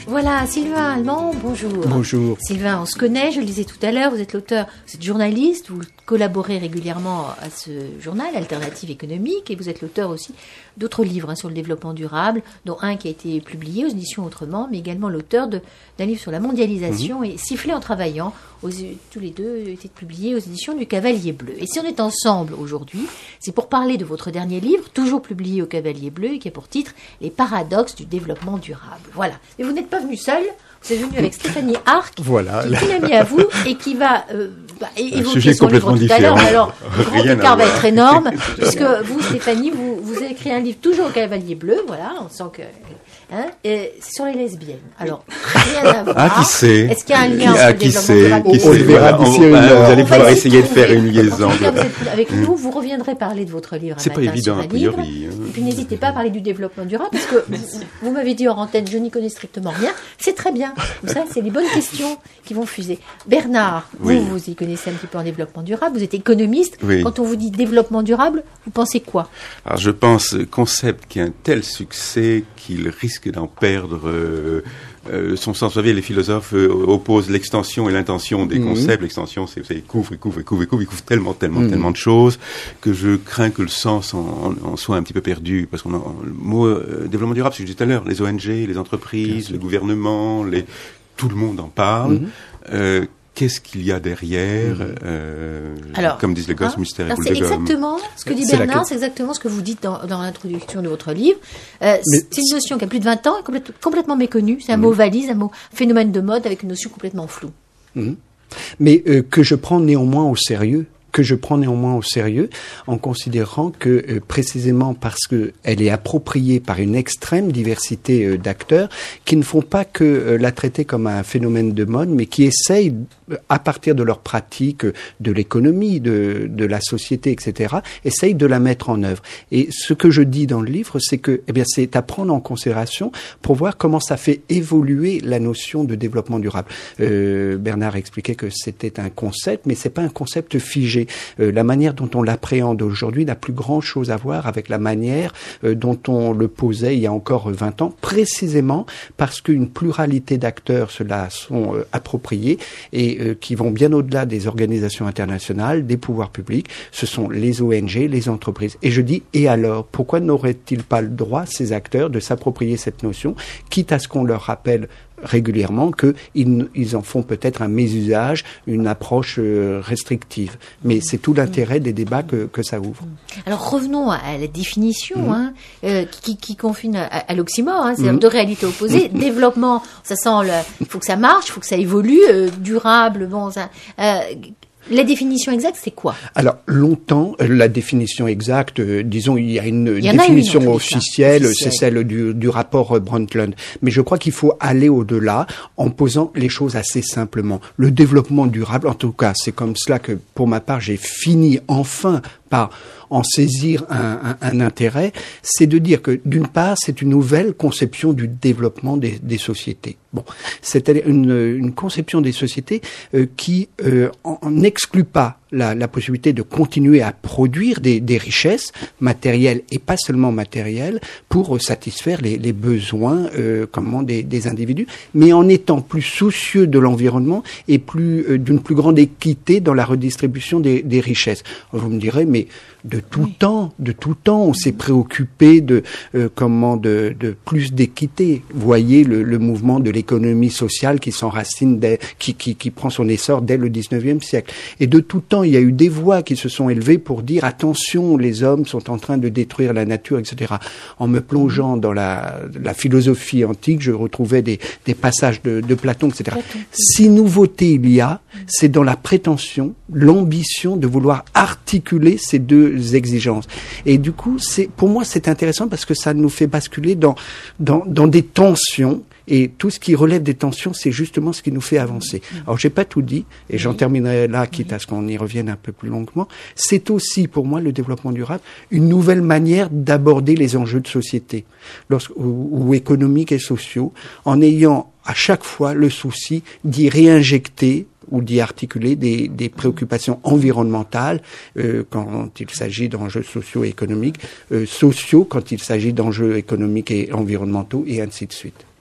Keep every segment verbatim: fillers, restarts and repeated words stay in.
Voilà, Sylvain Allemand, bonjour. Bonjour. Sylvain, on se connaît, je le disais tout à l'heure, vous êtes l'auteur, vous êtes journaliste, vous collaborez régulièrement à ce journal, Alternative économique, et vous êtes l'auteur aussi d'autres livres hein, sur le développement durable, dont un qui a été publié aux éditions Autrement, mais également l'auteur de, d'un livre sur la mondialisation, mmh. et Siffler en travaillant, aux, tous les deux étaient publiés aux éditions du Cavalier Bleu. Et si on est ensemble aujourd'hui, c'est pour parler de votre dernier livre, toujours publié au Cavalier Bleu, et qui a pour titre « Les paradoxes du développement durable ». Voilà. Mais vous n'êtes pas venu seul, vous êtes venu avec Stéphanie Arc, voilà, qui est une amie à vous, et qui va euh, bah, évoquer son livre tout différent. à l'heure. Alors, le grand écart va être énorme, puisque vous, Stéphanie, vous, vous avez écrit un livre toujours au Cavalier Bleu, voilà, on sent que... Hein, et c'est sur les lesbiennes. Alors, rien à voir. Ah, qui sait? Est-ce qu'il y a un lien qui, entre ah, le qui développement sait, durable qui et sait, le voilà, on, on, va, Vous allez pouvoir essayer de faire une liaison. En tout cas, vous êtes avec nous, vous reviendrez parler de votre livre. C'est pas évident, a priori. Hein. Et puis, n'hésitez pas à parler du développement durable, parce que vous, vous m'avez dit hors antenne, je n'y connais strictement rien. C'est très bien. Comme ça, c'est les bonnes questions qui vont fuser. Bernard, oui. vous, vous y connaissez un petit peu en développement durable. Vous êtes économiste. Oui. Quand on vous dit développement durable, vous pensez quoi? Alors, je pense concept qui a un tel succès qu'il risque d'en perdre euh, euh, son sens. Vous savez, les philosophes euh, opposent l'extension et l'intention des mmh. concepts. L'extension, c'est, vous savez, couvre, couvre, couvre, couvre, il couvre tellement, tellement, mmh. tellement de choses que je crains que le sens en, en, en soit un petit peu perdu. Parce qu'on a le mot euh, développement durable, c'est ce que je disais tout à l'heure, les O N G, les entreprises, le gouvernement, les, tout le monde en parle. Mmh. Euh, Qu'est-ce qu'il y a derrière mmh. euh, Alors, comme disent les gosses, hein, mystère et boule de gomme. C'est exactement ce que dit c'est Bernard, c'est exactement ce que vous dites dans, dans l'introduction de votre livre. Euh, c'est une notion qui a plus de vingt ans, et complète, complètement méconnue. C'est un mmh. mot valise, un mot phénomène de mode avec une notion complètement floue. Mmh. Mais euh, que je prends néanmoins au sérieux. que je prends néanmoins au sérieux en considérant que euh, précisément parce que elle est appropriée par une extrême diversité euh, d'acteurs qui ne font pas que euh, la traiter comme un phénomène de mode, mais qui essayent à partir de leurs pratiques, de l'économie, de, de la société, et cetera, essayent de la mettre en œuvre. Et ce que je dis dans le livre, c'est que, eh bien, c'est à prendre en considération pour voir comment ça fait évoluer la notion de développement durable. Euh, Bernard expliquait que c'était un concept, mais c'est pas un concept figé. Euh, la manière dont on l'appréhende aujourd'hui n'a plus grand chose à voir avec la manière euh, dont on le posait il y a encore vingt ans, précisément parce qu'une pluralité d'acteurs se la sont euh, appropriés et euh, qui vont bien au-delà des organisations internationales, des pouvoirs publics. Ce sont les O N G, les entreprises. Et je dis, et alors, pourquoi n'auraient-ils pas le droit, ces acteurs, de s'approprier cette notion, quitte à ce qu'on leur rappelle régulièrement qu'ils ils en font peut-être un mésusage, une approche euh, restrictive. Mais c'est tout l'intérêt des débats que, que ça ouvre. Alors revenons à la définition mmh. hein, euh, qui, qui confine à, à l'oxymore, hein, c'est mmh. deux réalités opposées. Développement, ça sent le, il faut que ça marche, il faut que ça évolue, euh, durable, bon, ça... Euh, La définition exacte, c'est quoi? Alors, longtemps, la définition exacte, euh, disons, il y a une il y définition a une, officielle, officielle, c'est celle du, du rapport Brundtland. Mais je crois qu'il faut aller au-delà en posant les choses assez simplement. Le développement durable, en tout cas, c'est comme cela que, pour ma part, j'ai fini enfin par en saisir un, un, un intérêt, c'est de dire que, d'une part, c'est une nouvelle conception du développement des, des sociétés. Bon, c'est une, une conception des sociétés euh, qui euh, n'exclut pas la, la possibilité de continuer à produire des, des richesses matérielles et pas seulement matérielles pour euh, satisfaire les, les besoins euh, comment des, des individus, mais en étant plus soucieux de l'environnement et plus euh, d'une plus grande équité dans la redistribution des, des richesses. Vous me direz, mais de tout oui. temps, de tout temps, on s'est préoccupé de euh, comment de, de plus d'équité. Voyez le, le mouvement de l'économie sociale qui s'enracine, dès, qui, qui, qui prend son essor dès le dix-neuvième siècle. Et de tout temps, il y a eu des voix qui se sont élevées pour dire attention, les hommes sont en train de détruire la nature, et cetera. En me plongeant dans la, la philosophie antique, je retrouvais des, des passages de, de Platon, et cetera. Platon. Si nouveauté il y a, c'est dans la prétention, l'ambition de vouloir articuler ces deux exigences. Et du coup, c'est, pour moi, c'est intéressant parce que ça nous fait basculer dans, dans, dans des tensions. Et tout ce qui relève des tensions, c'est justement ce qui nous fait avancer. Alors, j'ai pas tout dit, et j'en terminerai là, quitte à ce qu'on y revienne un peu plus longuement. C'est aussi, pour moi, le développement durable, une nouvelle manière d'aborder les enjeux de société, lorsque, ou, ou économiques et sociaux, en ayant à chaque fois le souci d'y réinjecter ou d'y articuler des, des préoccupations environnementales euh, quand il s'agit d'enjeux sociaux et économiques, euh, sociaux quand il s'agit d'enjeux économiques et environnementaux, et ainsi de suite.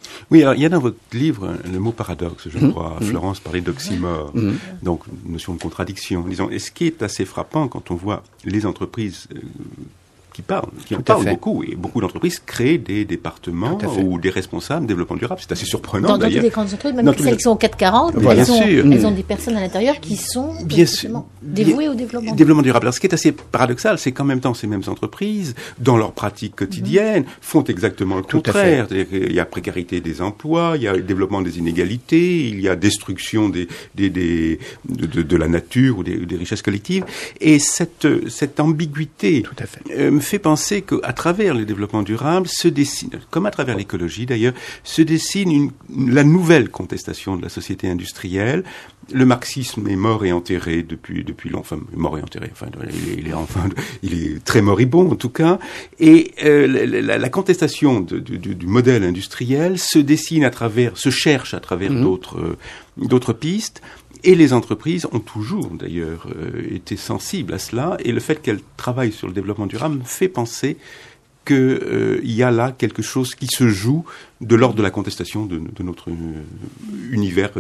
Oui, alors, il y a dans votre livre le mot paradoxe, je mmh. crois. Mmh. Florence parlait d'oxymore, mmh. donc notion de contradiction. Disons, et ce qui est assez frappant quand on voit les entreprises euh, qui parlent, qui en parlent beaucoup, et beaucoup d'entreprises créent des départements ou des responsables développement durable. C'est assez surprenant dans, d'ailleurs. Dans toutes les grandes entreprises, même dans celles qui sont au quatre quarante, voilà. elles, ont, elles ont des personnes à l'intérieur qui sont bien sûr, dévouées bien, au développement, développement durable. Alors ce qui est assez paradoxal, c'est qu'en même temps, ces mêmes entreprises, dans leurs pratiques quotidiennes, mmh. font exactement le contraire. Il y a précarité des emplois, il y a le développement des inégalités, il y a destruction des, des, des, de, de, de la nature ou des, des richesses collectives. Et cette, cette ambiguïté Tout à fait. Euh, me fait penser qu'à travers le développement durable se dessine, comme à travers l'écologie d'ailleurs, se dessine une, la nouvelle contestation de la société industrielle. Le marxisme est mort et enterré depuis depuis longtemps, enfin mort et enterré, enfin il est, il est enfin il est très moribond en tout cas. Et euh, la, la contestation de, de, du modèle industriel se dessine à travers, se cherche à travers mmh. d'autres euh, d'autres pistes. Et les entreprises ont toujours, d'ailleurs, euh, été sensibles à cela. Et le fait qu'elles travaillent sur le développement durable me fait penser qu'il euh, y a là quelque chose qui se joue de l'ordre de la contestation de, de notre univers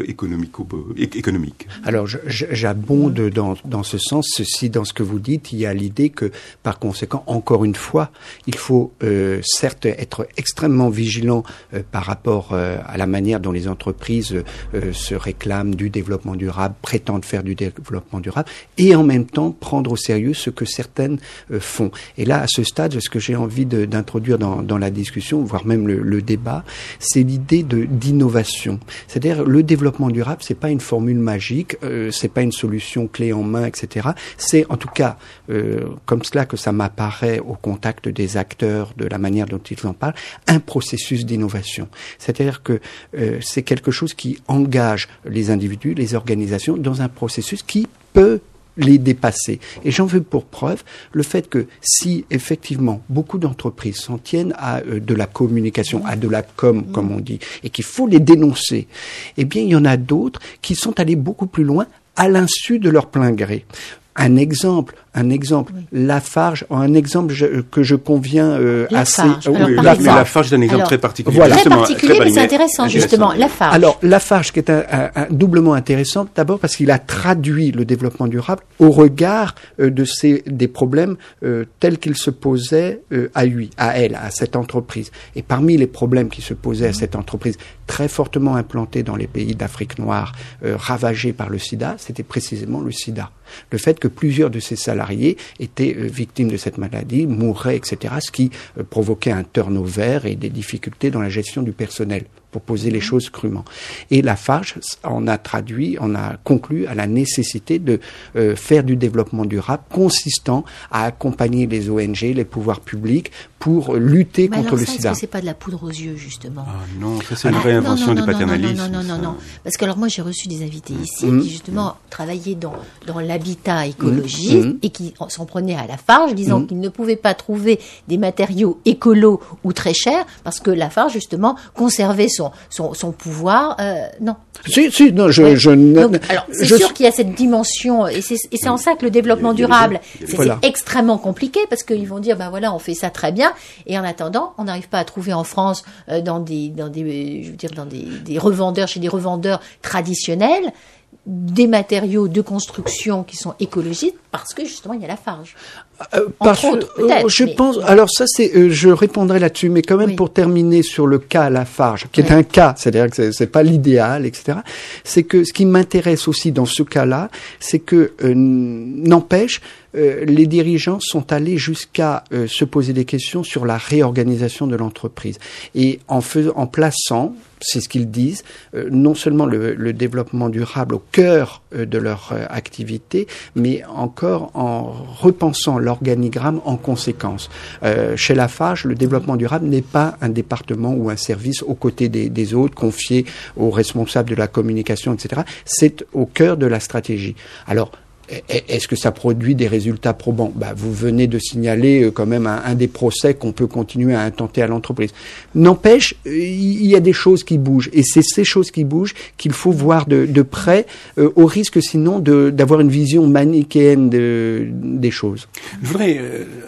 économique. Alors, j'abonde dans, dans ce sens. Ceci, dans ce que vous dites, il y a l'idée que, par conséquent, encore une fois, il faut euh, certes être extrêmement vigilant euh, par rapport euh, à la manière dont les entreprises euh, se réclament du développement durable, prétendent faire du développement durable, et en même temps prendre au sérieux ce que certaines euh, font. Et là, à ce stade, ce que j'ai envie de, d'introduire dans, dans la discussion, voire même le, le débat, c'est l'idée de d'innovation. C'est-à-dire le développement durable, c'est pas une formule magique, euh, c'est pas une solution clé en main, et cetera. C'est en tout cas euh, comme cela que ça m'apparaît au contact des acteurs, de la manière dont ils en parlent, un processus d'innovation. C'est-à-dire que euh, c'est quelque chose qui engage les individus, les organisations dans un processus qui peut les dépasser. Et j'en veux pour preuve le fait que si effectivement beaucoup d'entreprises s'en tiennent à euh, de la communication, à de la com, mmh. comme on dit, et qu'il faut les dénoncer, eh bien il y en a d'autres qui sont allés beaucoup plus loin à l'insu de leur plein gré. Un exemple, un exemple, oui. Lafarge, un exemple je, que je conviens euh, assez. Alors, oui, la, mais Lafarge est un exemple Alors, très particulier. Voilà. Très particulier, très mais c'est intéressant, intéressant justement. Lafarge. Alors Lafarge, qui est un, un, un doublement intéressant, d'abord parce qu'il a traduit le développement durable au regard euh, de ces des problèmes euh, tels qu'ils se posaient euh, à lui, à elle, à cette entreprise. Et parmi les problèmes qui se posaient mmh. à cette entreprise, très fortement implantée dans les pays d'Afrique noire, euh, ravagée par le SIDA, c'était précisément le SIDA. Le fait que plusieurs de ses salariés étaient euh, victimes de cette maladie, mouraient, et cetera, ce qui euh, provoquait un turnover et des difficultés dans la gestion du personnel, pour poser les choses crûment. Et Lafarge en a traduit, en a conclu à la nécessité de euh, faire du développement durable consistant à accompagner les O N G, les pouvoirs publics pour lutter Mais contre alors le ça, sida. Est-ce que c'est pas de la poudre aux yeux, justement? Ah non, ça c'est une réinvention non, non, du non, paternalisme. Non, non, non, non, non, non. Parce que alors moi j'ai reçu des invités ici mmh. qui justement mmh. travaillaient dans, dans l'habitat écologiste mmh. et qui s'en prenaient à Lafarge disant mmh. qu'ils ne pouvaient pas trouver des matériaux écolos ou très chers parce que Lafarge justement conservait son, son, son pouvoir. Euh, non. Si, si, non, je, ouais. je Donc, alors, c'est je... sûr qu'il y a cette dimension, et c'est, et c'est en ça que le développement durable, c'est, voilà. c'est extrêmement compliqué, parce qu'ils vont dire, ben voilà, on fait ça très bien, et en attendant, on n'arrive pas à trouver en France, euh, dans des, dans des, je veux dire, dans des, des revendeurs, chez des revendeurs traditionnels, des matériaux de construction qui sont écologiques, parce que justement, il y a Lafarge. Euh, parce, Entre autres, peut-être. Je mais... pense. Alors ça, c'est. Euh, je répondrai là-dessus, mais quand même oui. pour terminer sur le cas Lafarge, qui oui. est un cas, c'est-à-dire que c'est, c'est pas l'idéal, et cetera. C'est que ce qui m'intéresse aussi dans ce cas-là, c'est que euh, n'empêche. Euh, les dirigeants sont allés jusqu'à euh, se poser des questions sur la réorganisation de l'entreprise et en faisant, en plaçant, c'est ce qu'ils disent, euh, non seulement le, le développement durable au cœur euh, de leur euh, activité, mais encore en repensant l'organigramme en conséquence. Euh, chez Lafarge, le développement durable n'est pas un département ou un service aux côtés des, des autres, confié aux responsables de la communication, et cetera. C'est au cœur de la stratégie. Alors, est-ce que ça produit des résultats probants? Bah, vous venez de signaler euh, quand même un, un des procès qu'on peut continuer à intenter à l'entreprise. N'empêche, il euh, y a des choses qui bougent, et c'est ces choses qui bougent qu'il faut voir de, de près, euh, au risque sinon de, d'avoir une vision manichéenne de, des choses. Je voudrais euh,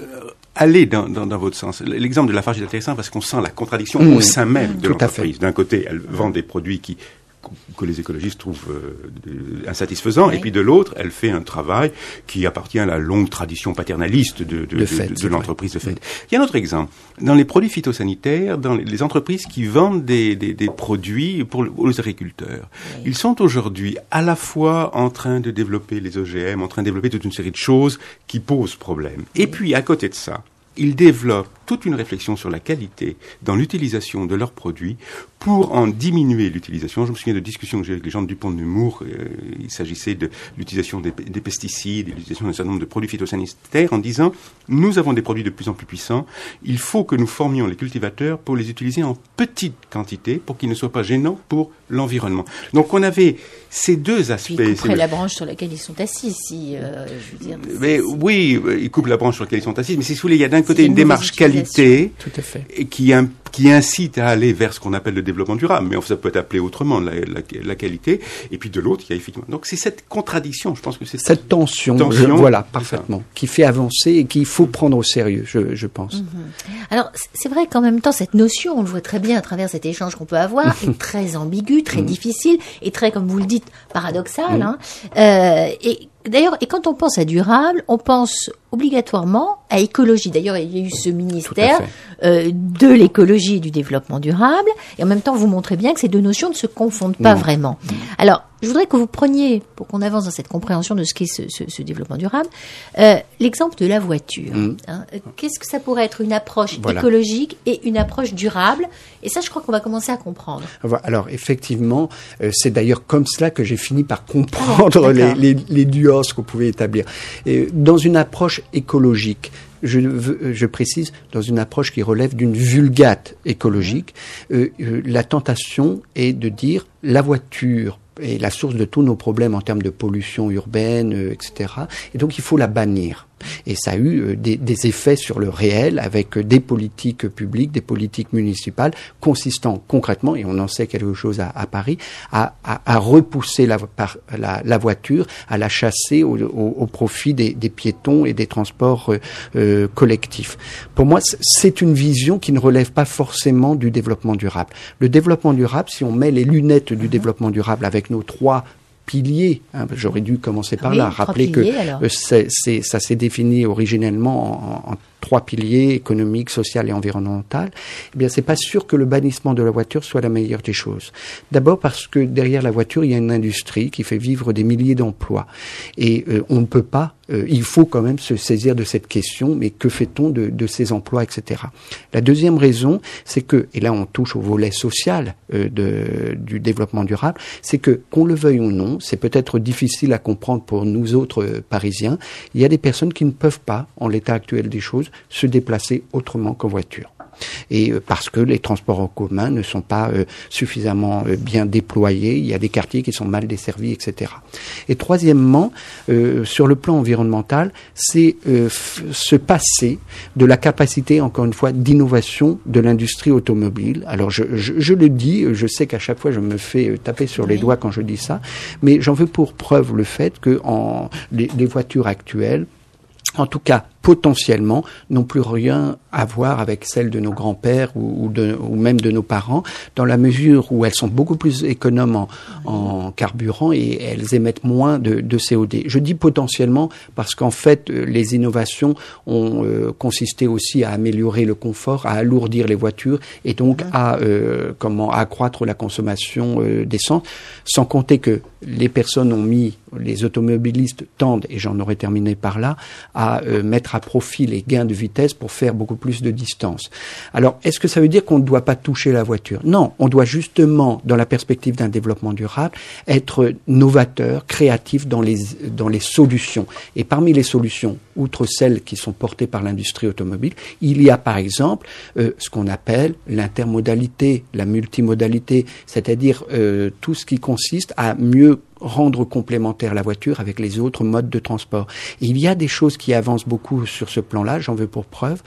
aller dans, dans, dans votre sens. L'exemple de Lafarge est intéressant parce qu'on sent la contradiction mmh. au sein même de Tout l'entreprise. D'un côté, elle vend des produits qui que les écologistes trouvent euh, insatisfaisants, oui. et puis de l'autre, elle fait un travail qui appartient à la longue tradition paternaliste de, de, de, fait, de, de l'entreprise de fait. Oui. Il y a un autre exemple. Dans les produits phytosanitaires, dans les, les entreprises qui vendent des, des, des produits pour les agriculteurs, oui. ils sont aujourd'hui à la fois en train de développer les O G M, en train de développer toute une série de choses qui posent problème. Et oui. puis, à côté de ça, ils développent toute une réflexion sur la qualité dans l'utilisation de leurs produits pour en diminuer l'utilisation. Je me souviens de discussions que j'ai avec les gens de Dupont de Nemours. Euh, il s'agissait de l'utilisation des, des pesticides, de l'utilisation d'un certain nombre de produits phytosanitaires en disant « Nous avons des produits de plus en plus puissants. Il faut que nous formions les cultivateurs pour les utiliser en petite quantité pour qu'ils ne soient pas gênants pour l'environnement. » Donc on avait ces deux aspects. Ils couperaient la branche sur laquelle ils sont assis. Si, euh, je veux dire, mais oui, ils coupent la branche sur laquelle ils sont assis. Mais si vous voulez, il y a d'un côté une, une démarche qualité Tout à fait. Et qui, qui incite à aller vers ce qu'on appelle le développement durable. Mais ça peut être appelé autrement, la, la, la qualité. Et puis de l'autre, il y a effectivement... Donc c'est cette contradiction, je pense que c'est... Cette tension, tension je, voilà, parfaitement, qui fait avancer et qu'il faut prendre au sérieux, je, je pense. Mm-hmm. Alors, c'est vrai qu'en même temps, cette notion, on le voit très bien à travers cet échange qu'on peut avoir, est très ambiguë, très mm-hmm. difficile, et très, comme vous le dites, paradoxale. Mm-hmm. Hein. Euh, et D'ailleurs, et quand on pense à durable, on pense obligatoirement à écologie. D'ailleurs, il y a eu ce ministère euh, de l'écologie et du développement durable. Et en même temps, vous montrez bien que ces deux notions ne se confondent pas non. vraiment. Non. Alors, je voudrais que vous preniez, pour qu'on avance dans cette compréhension de ce qu'est ce, ce, ce développement durable, euh, l'exemple de la voiture. Mmh. Hein. Qu'est-ce que ça pourrait être une approche voilà. écologique et une approche durable? Et ça, je crois qu'on va commencer à comprendre. Alors, effectivement, euh, c'est d'ailleurs comme cela que j'ai fini par comprendre ah, les, les, les nuances qu'on pouvait établir. Et dans une approche écologique, Je, veux, je précise, dans une approche qui relève d'une vulgate écologique, euh, euh, la tentation est de dire la voiture est la source de tous nos problèmes en termes de pollution urbaine, euh, et cetera. Et donc il faut la bannir. Et ça a eu euh, des, des effets sur le réel avec euh, des politiques publiques, des politiques municipales consistant concrètement, et on en sait quelque chose à, à Paris, à, à, à repousser la, par, la, la voiture, à la chasser au, au, au profit des, des piétons et des transports euh, euh, collectifs. Pour moi, c'est une vision qui ne relève pas forcément du développement durable. Le développement durable, si on met les lunettes du développement durable avec nos trois piliers, hein, j'aurais dû commencer par oui, là, rappeler piliers, que euh, c'est, c'est, ça s'est défini originellement en, en trois piliers, économique, social et environnemental, eh bien, c'est pas sûr que le bannissement de la voiture soit la meilleure des choses. D'abord parce que derrière la voiture, il y a une industrie qui fait vivre des milliers d'emplois. Et euh, on ne peut pas, euh, il faut quand même se saisir de cette question, mais que fait-on de, de ces emplois, et cetera. La deuxième raison, c'est que, et là on touche au volet social euh, de, du développement durable, c'est que, qu'on le veuille ou non, c'est peut-être difficile à comprendre pour nous autres euh, Parisiens, il y a des personnes qui ne peuvent pas, en l'état actuel des choses, se déplacer autrement qu'en voiture. Et euh, parce que les transports en commun ne sont pas euh, suffisamment euh, bien déployés, il y a des quartiers qui sont mal desservis, et cetera. Et troisièmement, euh, sur le plan environnemental, c'est euh, f- se passer de la capacité, encore une fois, d'innovation de l'industrie automobile. Alors je, je, je le dis, je sais qu'à chaque fois je me fais euh, taper sur oui. les doigts quand je dis ça, mais j'en veux pour preuve le fait que en, les, les voitures actuelles, en tout cas potentiellement, n'ont plus rien à voir avec celles de nos grands-pères ou, ou, de, ou même de nos parents, dans la mesure où elles sont beaucoup plus économes en, en carburant et elles émettent moins de, de C O deux. Je dis potentiellement parce qu'en fait, les innovations ont euh, consisté aussi à améliorer le confort, à alourdir les voitures et donc à euh, comment à accroître la consommation euh, d'essence, sans compter que les personnes ont mis, les automobilistes tendent, et j'en aurais terminé par là, à euh, mettre à profit les gains de vitesse pour faire beaucoup plus de distance. Alors, est-ce que ça veut dire qu'on ne doit pas toucher la voiture? Non, on doit justement, dans la perspective d'un développement durable, être novateur, créatif dans les, dans les solutions. Et parmi les solutions, outre celles qui sont portées par l'industrie automobile, il y a par exemple euh, ce qu'on appelle l'intermodalité, la multimodalité, c'est-à-dire euh, tout ce qui consiste à mieux rendre complémentaire la voiture avec les autres modes de transport. Et il y a des choses qui avancent beaucoup sur ce plan-là, j'en veux pour preuve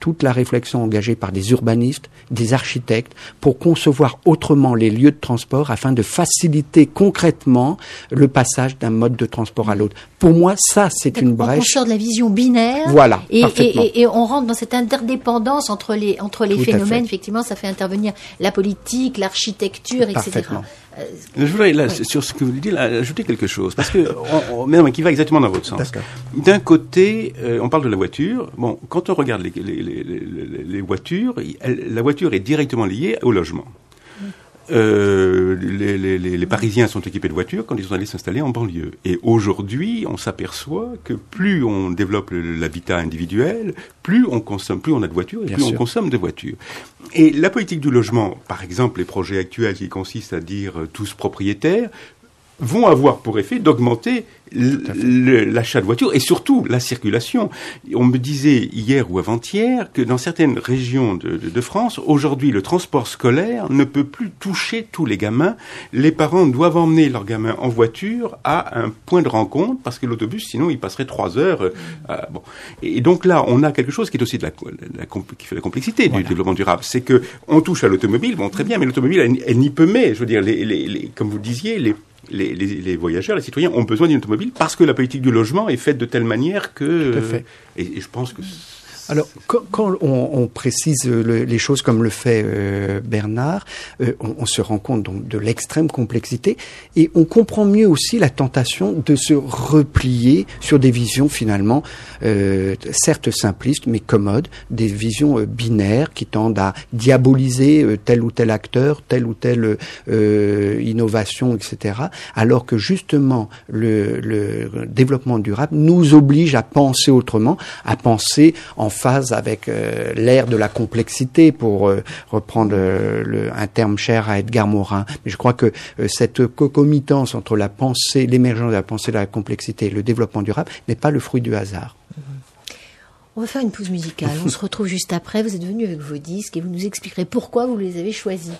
toute la réflexion engagée par des urbanistes, des architectes, pour concevoir autrement les lieux de transport afin de faciliter concrètement le passage d'un mode de transport à l'autre. Pour moi, ça, c'est une brèche. On sort de la vision binaire. Voilà, et, parfaitement. Et, et, et on rentre dans cette interdépendance entre les, entre les phénomènes. Effectivement, ça fait intervenir la politique, l'architecture, et cetera. Euh, je voudrais, là, oui. sur ce que vous dites, là, ajouter quelque chose, parce que, on, on, mais non, qui va exactement dans votre sens. D'un côté, euh, on parle de la voiture. Bon, quand on regarde les, les, les, les, les voitures, elle, la voiture est directement liée au logement. Euh, les, les, les Parisiens sont équipés de voitures quand ils sont allés s'installer en banlieue. Et aujourd'hui, on s'aperçoit que plus on développe l'habitat individuel, plus on consomme, plus on a de voitures et Bien plus sûr. on consomme de voitures. Et la politique du logement, par exemple, les projets actuels qui consistent à dire euh, tous propriétaires, vont avoir pour effet d'augmenter l'achat de voitures et surtout la circulation. On me disait hier ou avant-hier que dans certaines régions de, de, de France, aujourd'hui, le transport scolaire ne peut plus toucher tous les gamins. Les parents doivent emmener leurs gamins en voiture à un point de rencontre parce que l'autobus, sinon, il passerait trois heures. Euh, à, bon. Et donc là, on a quelque chose qui est aussi de la, la, la qui fait la complexité voilà. du développement durable. C'est que on touche à l'automobile, bon, très bien, mais l'automobile, elle, elle n'y peut mais. Je veux dire, les, les, les, comme vous le disiez, les Les, les, les voyageurs, les citoyens ont besoin d'une automobile parce que la politique du logement est faite de telle manière que... Tout à fait. Et, et je pense que... Alors, quand, quand on, on précise le, les choses comme le fait euh, Bernard, euh, on, on se rend compte donc de l'extrême complexité et on comprend mieux aussi la tentation de se replier sur des visions finalement, euh, certes simplistes mais commodes, des visions euh, binaires qui tendent à diaboliser euh, tel ou tel acteur, telle ou telle euh, innovation, et cetera. Alors que justement, le, le développement durable nous oblige à penser autrement, à penser en phase avec euh, l'ère de la complexité, pour euh, reprendre euh, le, un terme cher à Edgar Morin. Mais je crois que euh, cette concomitance entre la pensée, l'émergence de la pensée de la complexité et le développement durable n'est pas le fruit du hasard. On va faire une pause musicale. On se retrouve juste après. Vous êtes venu avec vos disques et vous nous expliquerez pourquoi vous les avez choisis.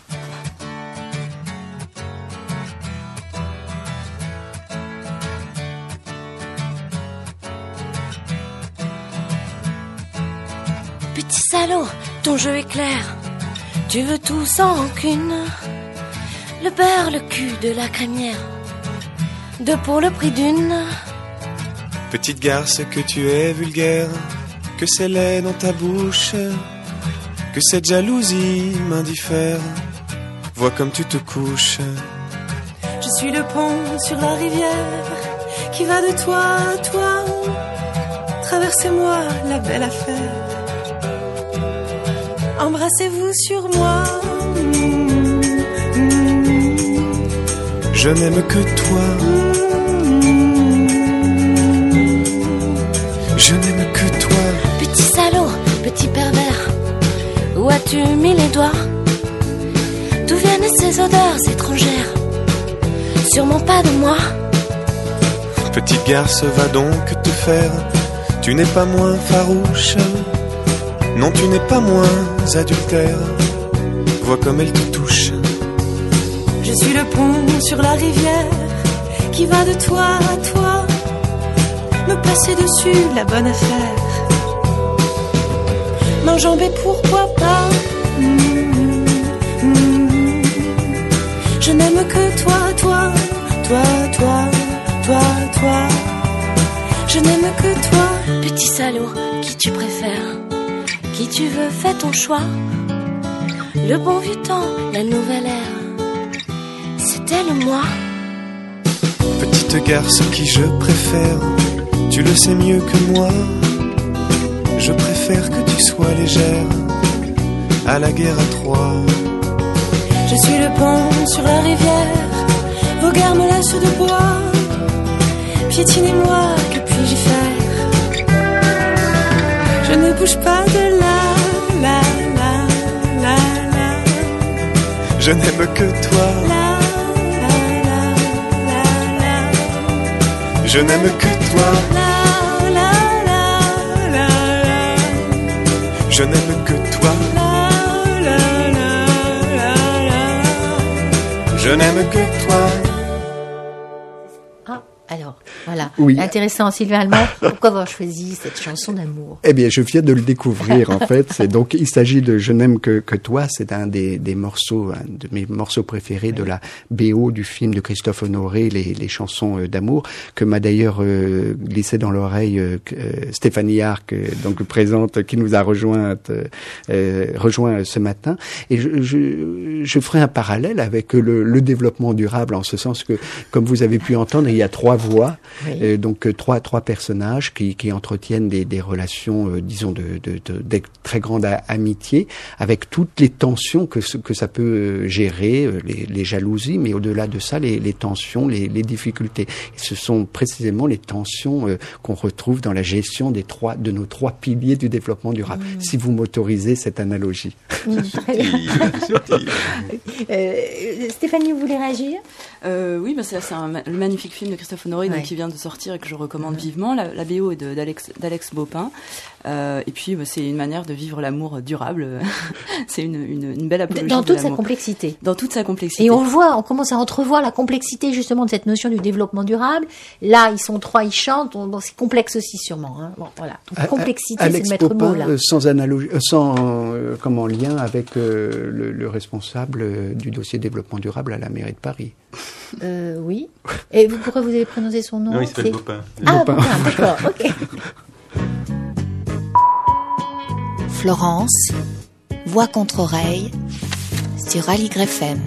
Petit salaud, ton jeu est clair. Tu veux tout sans rancune. Le beurre, le cul de la crémière. Deux pour le prix d'une. Petite garce, que tu es vulgaire. Que c'est laid dans ta bouche. Que cette jalousie m'indiffère. Vois comme tu te couches. Je suis le pont sur la rivière qui va de toi à toi. Traversez-moi la belle affaire. Embrassez-vous sur moi. Je n'aime que toi. Je n'aime que toi. Petit salaud, petit pervers, où as-tu mis les doigts? D'où viennent ces odeurs étrangères? Sûrement pas de moi. Petite garce, va donc te faire. Tu n'es pas moins farouche. Non, tu n'es pas moins adultère. Vois comme elle te touche. Je suis le pont sur la rivière qui va de toi à toi. Me passer dessus, la bonne affaire. M'enjamber, pourquoi pas. Mmh, mmh. Je n'aime que toi, toi, toi, toi, toi, toi. Je n'aime que toi. Petit salaud, qui tu préfères? Qui tu veux, fais ton choix. Le bon vieux temps, la nouvelle ère, c'était le moi. Petite garce, qui je préfère? Tu le sais mieux que moi. Je préfère que tu sois légère. À la guerre à Troie. Je suis le pont sur la rivière. Vos gares me laissent de bois. Piétinez-moi, que puis-je faire? Je ne bouge pas de là, là, là, là, là. Je n'aime que toi. Là, là, là, là, là. Je n'aime que toi. Là, là, là, là, là. Je n'aime que toi. Là, là, là, là, là. Je n'aime que toi. Ah, Alors, voilà. Oui. Intéressant, Sylvain Allemand. Pourquoi avoir choisi cette chanson d'amour? Eh bien, je viens de le découvrir, en fait. C'est donc, il s'agit de Je n'aime que, que toi. C'est un des, des morceaux, un de mes morceaux préférés de la B O du film de Christophe Honoré, les, les chansons euh, d'amour, que m'a d'ailleurs euh, glissé dans l'oreille euh, Stéphanie Arc, euh, donc présente, qui nous a rejoint, euh, rejoint ce matin. Et je, je, je ferai un parallèle avec le, le développement durable, en ce sens que, comme vous avez pu entendre, il y a trois voix, oui. euh, donc euh, trois trois personnages qui, qui entretiennent des, des relations, euh, disons, de, de, de, de très grande amitié, avec toutes les tensions que que ça peut gérer, euh, les, les jalousies, mais au-delà de ça, les, les tensions, les, les difficultés. Et ce sont précisément les tensions euh, qu'on retrouve dans la gestion des trois de nos trois piliers du développement durable. Mmh. Si vous m'autorisez cette analogie. Mmh, euh, Stéphanie, vous voulez réagir? euh, Oui, bah c'est, c'est un ma- le magnifique film de Christophe Honoré, ouais. donc, qui vient de sortir et que je recommande vivement. La, la B O est de, d'Alex, d'Alex Baupin. Euh, et puis, bah, c'est une manière de vivre l'amour durable. C'est une, une, une belle apologie dans de toute l'amour. sa complexité. Dans toute sa complexité. Et on le voit, on commence à entrevoir la complexité justement de cette notion du développement durable. Là, ils sont trois, ils chantent. On, bon, c'est complexe aussi sûrement. Hein. Bon, voilà. Donc, complexité, Alex c'est le maître Baupin, mot là. Euh, sans analogie, euh, sans euh, comment lien avec euh, le, le responsable euh, du dossier développement durable à la mairie de Paris. Euh, oui. Et vous, pourquoi vous avez prononcé son nom? Non, il s'appelle Baupin. Ah, Baupin. Baupin, d'accord, ok. Florence, voix contre oreille, sur Aligre F M.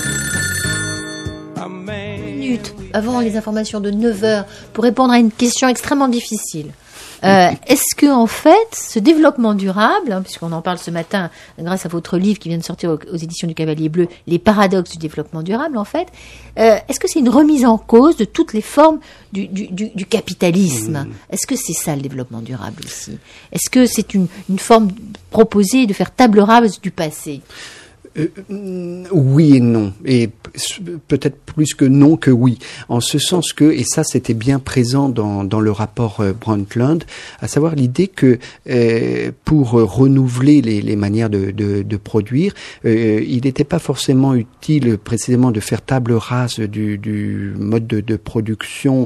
Minute avant les informations de neuf heures pour répondre à une question extrêmement difficile. Euh, est-ce que en fait, ce développement durable, hein, puisqu'on en parle ce matin grâce à votre livre qui vient de sortir aux, aux éditions du Cavalier Bleu, les paradoxes du développement durable, en fait, euh, est-ce que c'est une remise en cause de toutes les formes du, du, du, du capitalisme? Mmh. Est-ce que c'est ça le développement durable aussi? Est-ce que c'est une, une forme proposée de faire table rase du passé? Euh, oui et non, et peut-être plus que non que oui, en ce sens que, et ça c'était bien présent dans, dans le rapport euh, Brundtland, à savoir l'idée que euh, pour renouveler les, les manières de, de, de produire, euh, il n'était pas forcément utile précisément de faire table rase du, du mode de, de production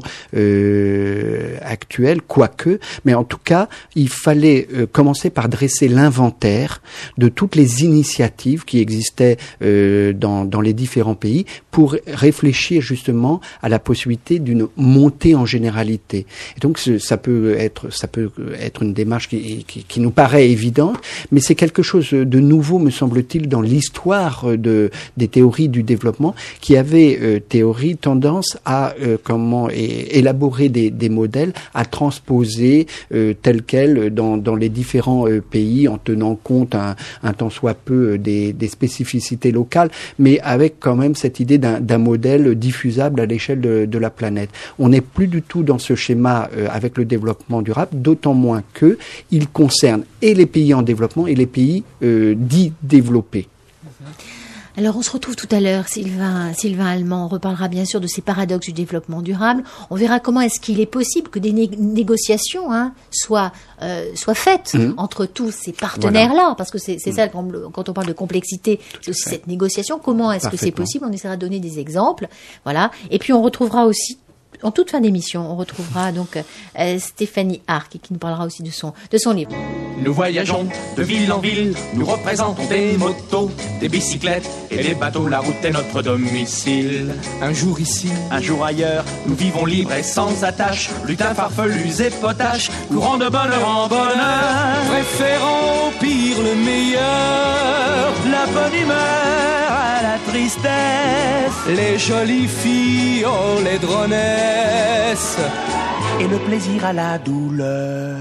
euh, actuel, quoique, mais en tout cas, il fallait euh, commencer par dresser l'inventaire de toutes les initiatives qui existent existait euh, dans, dans les différents pays pour réfléchir justement à la possibilité d'une montée en généralité. Et donc ça peut être ça peut être une démarche qui, qui, qui nous paraît évidente, mais c'est quelque chose de nouveau, me semble-t-il, dans l'histoire de des théories du développement, qui avait euh, théorie tendance à euh, comment et, élaborer des, des modèles, à transposer euh, tels quels dans, dans les différents euh, pays, en tenant compte un, un tant soit peu des, des spécificités locales, mais avec quand même cette idée d'un, d'un modèle diffusable à l'échelle de, de la planète. On n'est plus du tout dans ce schéma euh, avec le développement durable, d'autant moins que il concerne et les pays en développement et les pays euh, dits développés. Alors, on se retrouve tout à l'heure, Sylvain, Sylvain Allemand. On reparlera bien sûr de ces paradoxes du développement durable. On verra comment est-ce qu'il est possible que des né- négociations hein, soient, euh, soient faites mmh. entre tous ces partenaires-là. Voilà. Parce que c'est, c'est mmh. ça, quand, quand on parle de complexité, c'est aussi cette négociation. Comment est-ce que c'est possible? On essaiera de donner des exemples. Voilà. Et puis, on retrouvera aussi, en toute fin d'émission, on retrouvera donc euh, Stéphanie Arc qui nous parlera aussi de son, de son livre. Nous voyageons de ville en ville, nous représentons des motos, des bicyclettes et des bateaux, la route est notre domicile. Un jour ici, un jour ailleurs, nous vivons libres et sans attache, lutins farfelus et potaches, courant de bonheur en bonheur, préférant au pire le meilleur, la bonne humeur à la tristesse, les jolies filles, oh les dronesses, et le plaisir à la douleur.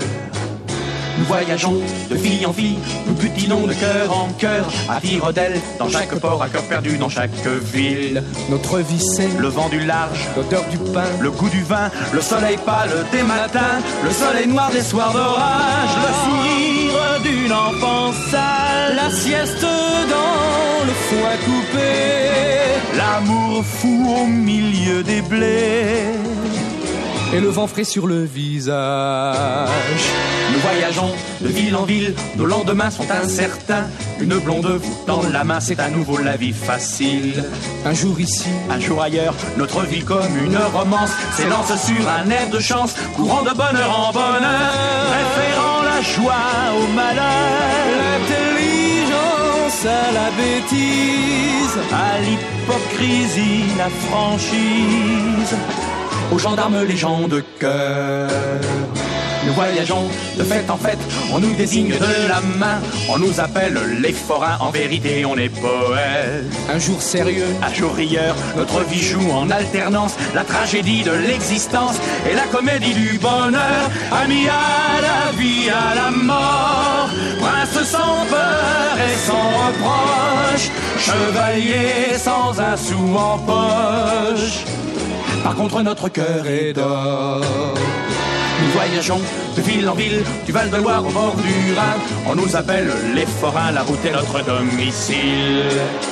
Nous voyageons de fille en fille, nous butinons de cœur en cœur, à tire d'ailes dans chaque port, à cœur perdu dans chaque ville. Notre vie c'est le vent du large, l'odeur du pain, le goût du vin, le soleil pâle des matins, le soleil noir des soirs d'orage, le sourire d'une enfance sale, la sieste dans le foin coupé, l'amour fou au milieu des blés. et le vent frais sur le visage. Nous voyageons de ville en ville, nos lendemains sont incertains. Une blonde vous tend la main, c'est à nouveau la vie facile. Un jour ici, un jour ailleurs, notre vie comme une romance s'élance sur un air de chance, courant de bonheur en bonheur, préférant la joie au malheur, l'intelligence à la bêtise, à l'hypocrisie, la franchise, aux gendarmes les gens de cœur. Nous voyageons de fête en fête, on nous désigne de la main, on nous appelle les forains, en vérité on est poètes. Un jour sérieux, un jour rieur, notre vie joue en alternance, la tragédie de l'existence et la comédie du bonheur. Amis à la vie, à la mort, prince sans peur et sans reproche, chevalier sans un sou en poche. Par contre notre cœur est d'or. Nous voyageons de ville en ville, du Val-de-Loire au bord du Rhin. On nous appelle les forains, la route est notre domicile.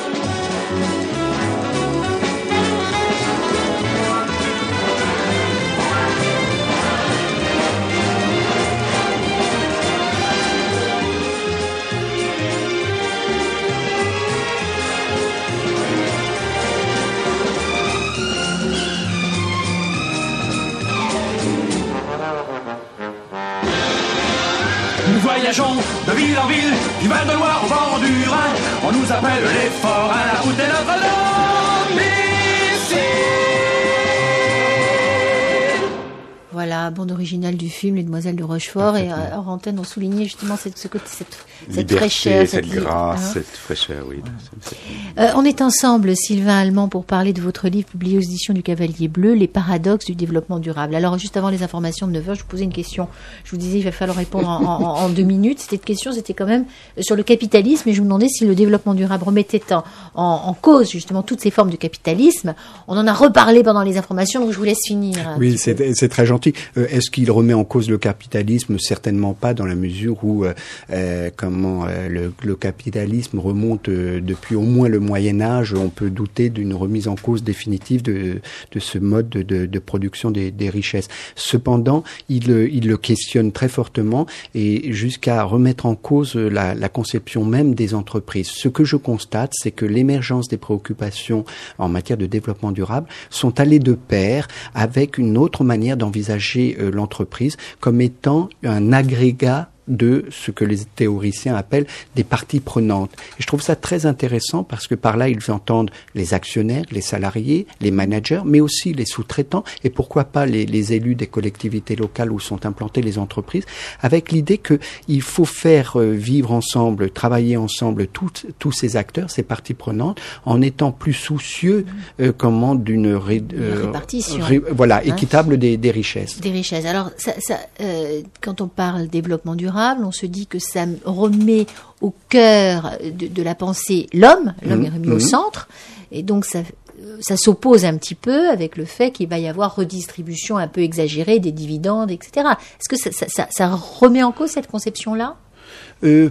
Voyageons de ville en ville, du Val-de-Loire au bord du Rhin. On nous appelle les forains, la route est notre domicile. Voilà, bande originale du film Les Demoiselles de Rochefort. Et euh, hors antenne, on soulignait justement cette, ce côté, cette, cette liberté, fraîcheur. Cette, cette grâce, hein. cette fraîcheur, oui. Euh, on est ensemble, Sylvain Allemand, pour parler de votre livre publié aux éditions du Cavalier Bleu, Les paradoxes du développement durable. Alors, juste avant les informations de neuf heures, je vous posais une question. Je vous disais, il va falloir répondre en, en, en deux minutes. C'était une question, c'était quand même sur le capitalisme. Et je vous demandais si le développement durable remettait en, en, en cause, justement, toutes ces formes de capitalisme. On en a reparlé pendant les informations, donc je vous laisse finir. Oui, c'est, c'est très gentil. Euh, est-ce qu'il remet en cause le capitalisme? Certainement pas, dans la mesure où euh, euh, comment euh, le, le capitalisme remonte euh, depuis au moins le Moyen-Âge. On peut douter d'une remise en cause définitive de, de ce mode de, de, de production des, des richesses. Cependant, il, il le questionne très fortement et jusqu'à remettre en cause la, la conception même des entreprises. Ce que je constate, c'est que l'émergence des préoccupations en matière de développement durable sont allées de pair avec une autre manière d'envisager euh, l'entreprise comme étant un agrégat de ce que les théoriciens appellent des parties prenantes. Et je trouve ça très intéressant parce que par là, ils entendent les actionnaires, les salariés, les managers, mais aussi les sous-traitants et pourquoi pas les, les élus des collectivités locales où sont implantées les entreprises, avec l'idée qu'il faut faire vivre ensemble, travailler ensemble tous, tous ces acteurs, ces parties prenantes, en étant plus soucieux euh, comment d'une ré, euh, répartition, ré, voilà, hein, équitable des, des richesses. Des richesses. Alors, ça, ça, euh, quand on parle développement durable, on se dit que ça remet au cœur de, de la pensée l'homme, l'homme mmh, est remis mmh. au centre, et donc ça, ça s'oppose un petit peu avec le fait qu'il va y avoir redistribution un peu exagérée des dividendes, et cetera. Est-ce que ça, ça, ça, ça remet en cause cette conception-là ? Euh,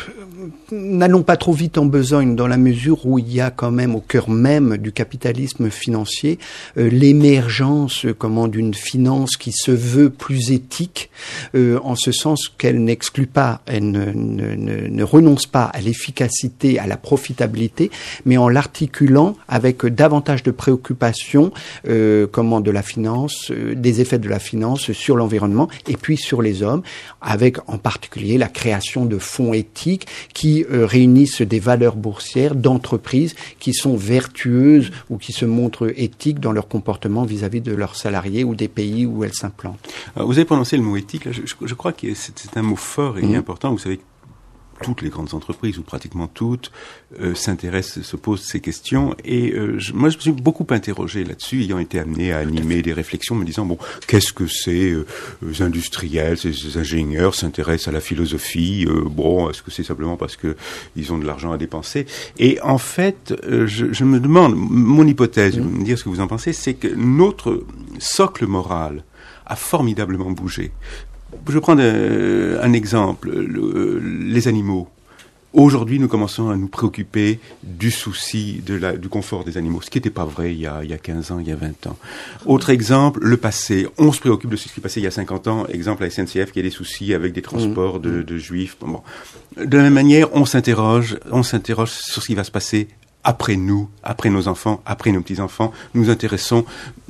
n'allons pas trop vite en besogne dans la mesure où il y a quand même au cœur même du capitalisme financier euh, l'émergence euh, comment d'une finance qui se veut plus éthique euh, en ce sens qu'elle n'exclut pas, elle ne, ne, ne, ne renonce pas à l'efficacité, à la profitabilité, mais en l'articulant avec davantage de préoccupations euh, comment de la finance, euh, des effets de la finance sur l'environnement et puis sur les hommes, avec en particulier la création de fonds éthiques qui euh, réunissent des valeurs boursières d'entreprises qui sont vertueuses ou qui se montrent éthiques dans leur comportement vis-à-vis de leurs salariés ou des pays où elles s'implantent. Alors, vous avez prononcé le mot éthique, là, je, je crois que c'est, c'est un mot fort et mmh. important. Vous savez, toutes les grandes entreprises, ou pratiquement toutes, euh, s'intéressent, se posent ces questions. Et euh, je, moi, je me suis beaucoup interrogé là-dessus, ayant été amené à animer des réflexions, me disant, bon, qu'est-ce que c'est euh, les industriels, ces, ces ingénieurs s'intéressent à la philosophie, euh, bon, est-ce que c'est simplement parce que ils ont de l'argent à dépenser? Et en fait, euh, je, je me demande, mon hypothèse, mmh. vous me dire ce que vous en pensez, c'est que notre socle moral a formidablement bougé. Je vais prendre un, un exemple, le, les animaux. Aujourd'hui, nous commençons à nous préoccuper du souci de la, du confort des animaux, ce qui n'était pas vrai il y, a, il y a quinze ans, il y a vingt ans. Autre exemple, le passé. On se préoccupe de ce qui est passé il y a cinquante ans. Exemple, la S N C F qui a des soucis avec des transports de, de juifs. Bon. De la même manière, on s'interroge, on s'interroge sur ce qui va se passer après nous, après nos enfants, après nos petits-enfants. Nous nous intéressons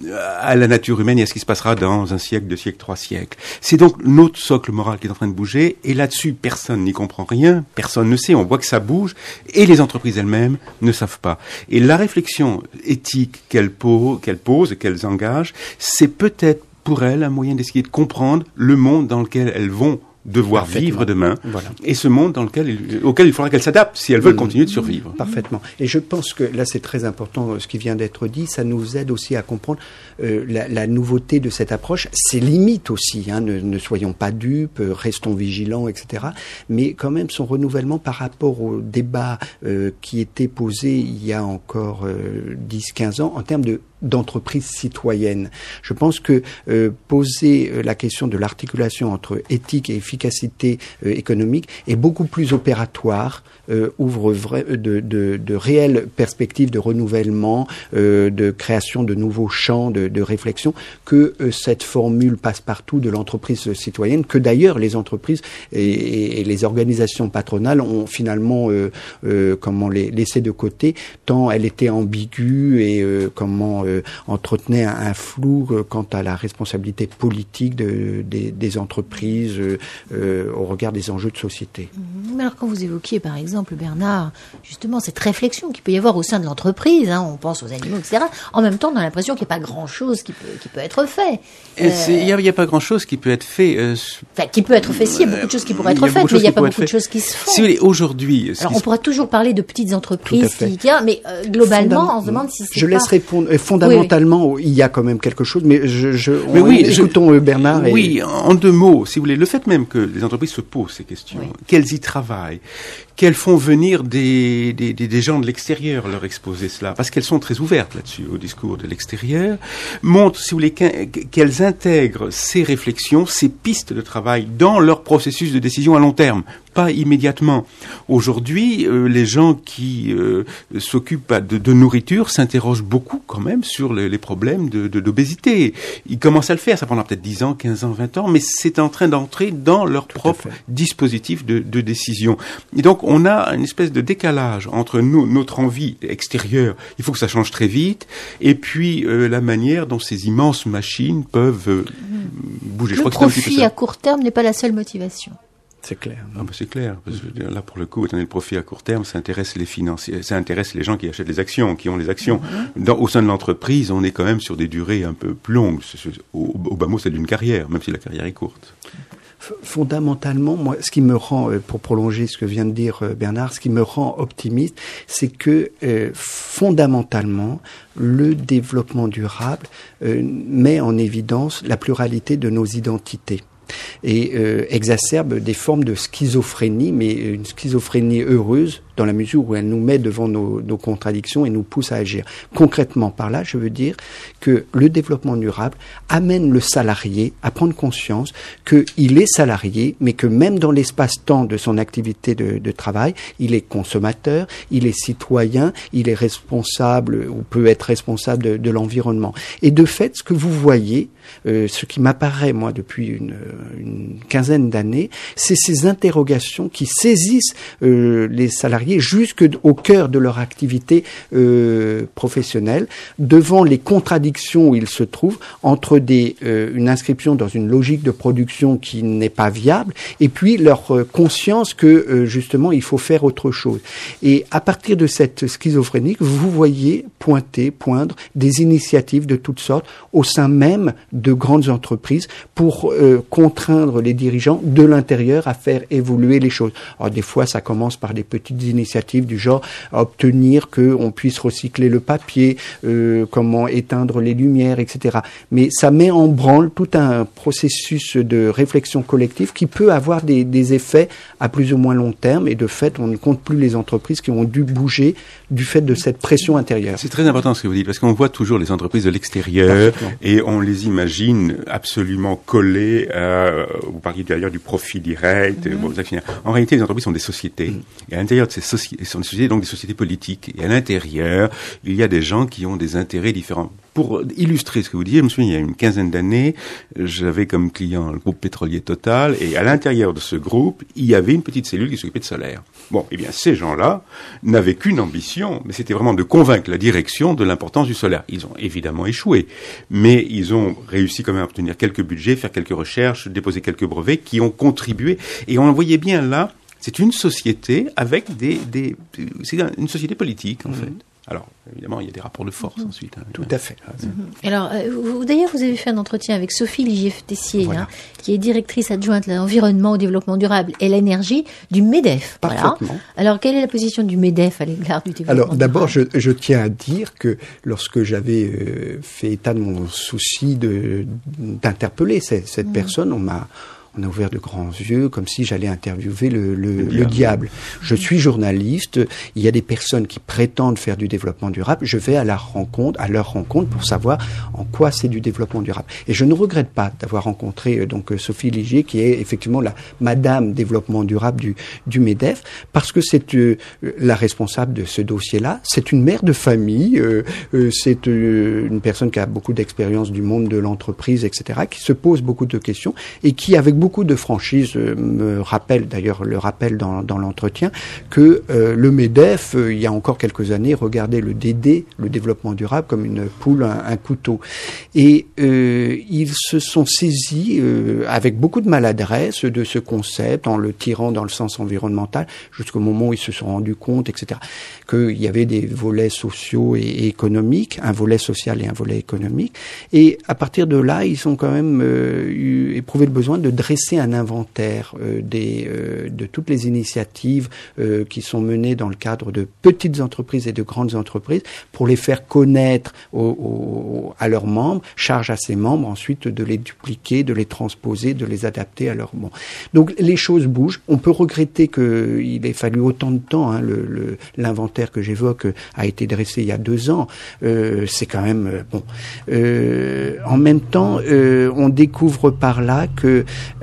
à la nature humaine et à ce qui se passera dans un siècle, deux siècles, trois siècles. C'est donc notre socle moral qui est en train de bouger, et là-dessus, personne n'y comprend rien, personne ne sait, on voit que ça bouge, et les entreprises elles-mêmes ne savent pas. Et la réflexion éthique qu'elles posent, qu'elles posent, qu'elles engagent, c'est peut-être pour elles un moyen d'essayer de comprendre le monde dans lequel elles vont devoir vivre demain, voilà. Et ce monde dans lequel il, auquel il faudra qu'elles s'adaptent si elles veulent mmh. continuer de survivre. Parfaitement. Et je pense que là c'est très important ce qui vient d'être dit, ça nous aide aussi à comprendre euh, la, la nouveauté de cette approche, ses limites aussi, hein, ne, ne soyons pas dupes, restons vigilants, et cetera. Mais quand même son renouvellement par rapport au débat euh, qui était posé il y a encore euh, dix quinze ans en termes de d'entreprise citoyenne. Je pense que euh, poser euh, la question de l'articulation entre éthique et efficacité euh, économique est beaucoup plus opératoire, euh, ouvre vrai, de, de, de réelles perspectives de renouvellement, euh, de création de nouveaux champs de, de réflexion que euh, cette formule passe-partout de l'entreprise citoyenne, que d'ailleurs les entreprises et, et les organisations patronales ont finalement euh, euh, comment les laissé de côté, tant elle était ambiguë et euh, comment euh, entretenait un, un flou euh, quant à la responsabilité politique de, des, des entreprises euh, euh, au regard des enjeux de société. Mais alors quand vous évoquiez par exemple, Bernard, justement cette réflexion qu'il peut y avoir au sein de l'entreprise, hein, on pense aux animaux, et cetera, en même temps on a l'impression qu'il n'y a pas grand-chose qui peut, qui peut être fait. Il n'y euh... a, a pas grand-chose qui peut être fait. Euh... Enfin, qui peut être fait, si, il y a beaucoup de choses qui pourraient être faites, mais il n'y a pas beaucoup de choses qui se font. Si vous voulez, aujourd'hui... Alors on pourra toujours parler de petites entreprises, qui, qui, mais euh, globalement, Fondam- on se demande si c'est Je pas... laisse répondre. Fondamentalement, oui, oui. il y a quand même quelque chose, mais je... je mais on, oui, écoutons je, Bernard. Et... Oui, en deux mots, si vous voulez, le fait même que les entreprises se posent ces questions, oui. qu'elles y travaillent, qu'elles font venir des, des, des, des gens de l'extérieur leur exposer cela, parce qu'elles sont très ouvertes là-dessus, au discours de l'extérieur, montrent, si vous voulez, qu'elles intègrent ces réflexions, ces pistes de travail dans leur processus de décision à long terme, pas immédiatement. Aujourd'hui, euh, les gens qui euh, s'occupent de, de nourriture s'interrogent beaucoup quand même sur le, les problèmes de, de, d'obésité. Ils commencent à le faire, ça prendra peut-être dix ans, quinze ans, vingt ans, mais c'est en train d'entrer dans leur Tout propre dispositif de, de décision. Et donc, on a une espèce de décalage entre nous, notre envie extérieure, il faut que ça change très vite, et puis euh, la manière dont ces immenses machines peuvent euh, bouger. Le Je crois profit que c'est un petit peu ça. À court terme n'est pas la seule motivation. C'est clair. Ah bah c'est clair. Parce que là, pour le coup, étant donné le profit à court terme, ça intéresse les financiers, ça intéresse les gens qui achètent les actions, qui ont les actions. Mm-hmm. Dans, au sein de l'entreprise, on est quand même sur des durées un peu plus longues. Au, au bas mot, c'est d'une carrière, même si la carrière est courte. Fondamentalement, moi, ce qui me rend, pour prolonger ce que vient de dire Bernard, ce qui me rend optimiste, c'est que euh, fondamentalement, le développement durable euh, met en évidence la pluralité de nos identités et euh, exacerbe des formes de schizophrénie, mais une schizophrénie heureuse dans la mesure où elle nous met devant nos, nos contradictions et nous pousse à agir. Concrètement par là, je veux dire que le développement durable amène le salarié à prendre conscience qu'il est salarié, mais que même dans l'espace-temps de son activité de, de travail, il est consommateur, il est citoyen, il est responsable ou peut être responsable de, de l'environnement. Et de fait, ce que vous voyez, euh, ce qui m'apparaît, moi, depuis une, une quinzaine d'années, c'est ces interrogations qui saisissent euh, les salariés jusqu'au cœur de leur activité euh, professionnelle, devant les contradictions où ils se trouvent entre des, euh, une inscription dans une logique de production qui n'est pas viable, et puis leur euh, conscience que euh, justement il faut faire autre chose. Et à partir de cette schizophrénie, vous voyez pointer, poindre des initiatives de toutes sortes au sein même de grandes entreprises pour euh, contraindre les dirigeants de l'intérieur à faire évoluer les choses. Alors des fois, ça commence par des petites initiatives du genre à obtenir qu'on puisse recycler le papier, euh, comment éteindre les lumières, et cetera. Mais ça met en branle tout un processus de réflexion collective qui peut avoir des, des effets à plus ou moins long terme, et de fait, on ne compte plus les entreprises qui ont dû bouger du fait de cette pression intérieure. C'est très important ce que vous dites, parce qu'on voit toujours les entreprises de l'extérieur et on les imagine absolument collées à a, vous parliez d'ailleurs du profit direct. Mm-hmm. Bon, en réalité, les entreprises sont des sociétés. Mm-hmm. Et à l'intérieur de ces sociétés, sont des sociétés, donc des sociétés politiques. Et à l'intérieur, il y a des gens qui ont des intérêts différents. Pour illustrer ce que vous disiez, je me souviens, il y a une quinzaine d'années, j'avais comme client le groupe pétrolier Total, et à l'intérieur de ce groupe, il y avait une petite cellule qui s'occupait de solaire. Bon, eh bien, ces gens-là n'avaient qu'une ambition, mais c'était vraiment de convaincre la direction de l'importance du solaire. Ils ont évidemment échoué, mais ils ont réussi quand même à obtenir quelques budgets, faire quelques recherches, déposer quelques brevets qui ont contribué, et on le voyait bien là, c'est une société avec des, des c'est une société politique, en mmh. fait. Alors, évidemment, il y a des rapports de force mmh. ensuite. Hein, Tout à fait. Mmh. Alors, euh, vous, d'ailleurs, vous avez fait un entretien avec Sophie Ligier-Tessier, voilà. hein, qui est directrice adjointe à l'environnement, au développement durable et l'énergie du MEDEF. Parfaitement. Voilà. Alors, quelle est la position du MEDEF à l'égard du développement Alors, d'abord, durable je, je tiens à dire que lorsque j'avais euh, fait état de mon souci de, d'interpeller cette, cette mmh. personne, on m'a... On a ouvert de grands yeux, comme si j'allais interviewer le, le, le, le diable. Je suis journaliste, il y a des personnes qui prétendent faire du développement durable, je vais à la rencontre, à leur rencontre pour savoir en quoi c'est du développement durable. Et je ne regrette pas d'avoir rencontré donc Sophie Ligier, qui est effectivement la madame développement durable du, du MEDEF, parce que c'est euh, la responsable de ce dossier-là. C'est une mère de famille, euh, euh, c'est euh, une personne qui a beaucoup d'expérience du monde de l'entreprise, et cetera, qui se pose beaucoup de questions et qui, avec beaucoup de franchise, euh, me rappelle, d'ailleurs le rappelle dans, dans l'entretien, que euh, le MEDEF, euh, il y a encore quelques années, regardait le D D, le développement durable, comme une poule, un, un couteau. Et euh, ils se sont saisis euh, avec beaucoup de maladresse de ce concept, en le tirant dans le sens environnemental, jusqu'au moment où ils se sont rendus compte, et cetera, qu'il y avait des volets sociaux et, et économiques, un volet social et un volet économique. Et à partir de là, ils ont quand même euh, eu, éprouvé le besoin de dresser un inventaire euh, des, euh, de toutes les initiatives euh, qui sont menées dans le cadre de petites entreprises et de grandes entreprises pour les faire connaître au, au, à leurs membres, charge à ces membres ensuite de les dupliquer, de les transposer, de les adapter à leurs... Bon. Donc les choses bougent. On peut regretter qu'il ait fallu autant de temps. Hein, le, le, l'inventaire que j'évoque a été dressé il y a deux ans. Euh, c'est quand même... Euh, bon. Euh, en même temps, euh, on découvre par là que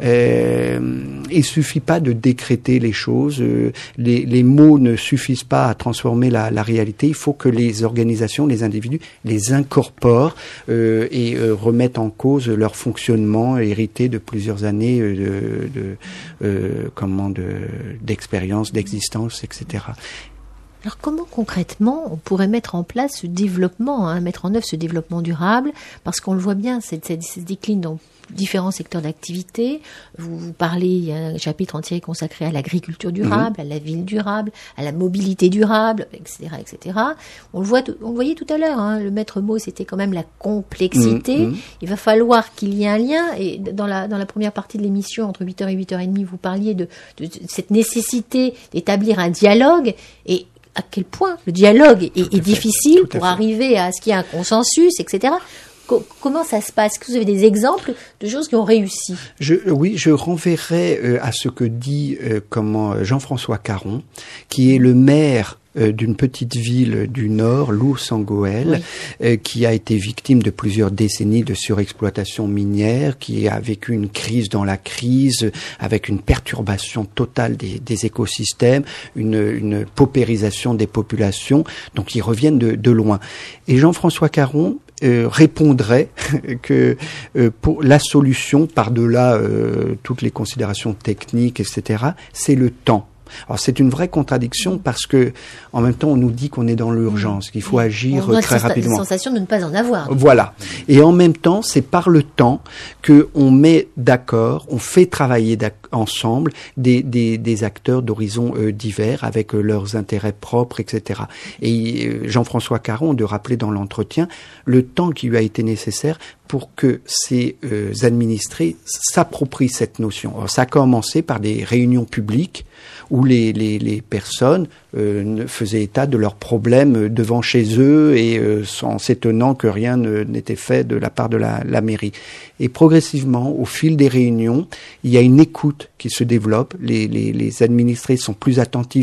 Euh, il suffit pas de décréter les choses, euh, les, les mots ne suffisent pas à transformer la, la réalité. Il faut que les organisations, les individus, les incorporent euh, et euh, remettent en cause leur fonctionnement hérité de plusieurs années euh, de, de euh, comment de d'expérience, d'existence, et cetera. Alors comment concrètement on pourrait mettre en place ce développement, hein, mettre en œuvre ce développement durable, parce qu'on le voit bien, ça se décline dans différents secteurs d'activité. Vous, vous parlez, il y a un chapitre entier consacré à l'agriculture durable, mmh. à la ville durable, à la mobilité durable, et cetera, et cetera. On le voit, on le voyait tout à l'heure. Hein, le maître mot, c'était quand même la complexité. Mmh. Il va falloir qu'il y ait un lien. Et dans la dans la première partie de l'émission, entre huit heures et huit heures trente, vous parliez de, de, de cette nécessité d'établir un dialogue et à quel point le dialogue est, est difficile pour arriver à ce qu'il y ait un consensus, et cetera. Comment ça se passe? Est-ce que vous avez des exemples de choses qui ont réussi? je, Oui, je renverrai euh, à ce que dit euh, comment Jean-François Caron, qui est le maire euh, d'une petite ville du Nord, Lourdes-en-Gohelle, oui. euh, qui a été victime de plusieurs décennies de surexploitation minière, qui a vécu une crise dans la crise, avec une perturbation totale des, des écosystèmes, une, une paupérisation des populations, donc ils reviennent de, de loin. Et Jean-François Caron Euh, répondrait que euh, pour la solution, par-delà euh, toutes les considérations techniques, et cetera, c'est le temps. Alors c'est une vraie contradiction parce que en même temps on nous dit qu'on est dans l'urgence, qu'il faut agir on très rapidement. On a la sensation de ne pas en avoir. Voilà. Et en même temps, c'est par le temps que on met d'accord, on fait travailler ensemble des, des, des acteurs d'horizons euh, divers avec euh, leurs intérêts propres, et cetera. Et euh, Jean-François Caron de rappeler dans l'entretien le temps qui lui a été nécessaire pour que ces euh, administrés s'approprient cette notion. Alors, ça a commencé par des réunions publiques où les, les, les personnes euh, faisaient état de leurs problèmes devant chez eux et euh, en s'étonnant que rien ne, n'était fait de la part de la, la mairie. Et progressivement, au fil des réunions, il y a une écoute qui se développe. Les, les, les administrés sont plus attentifs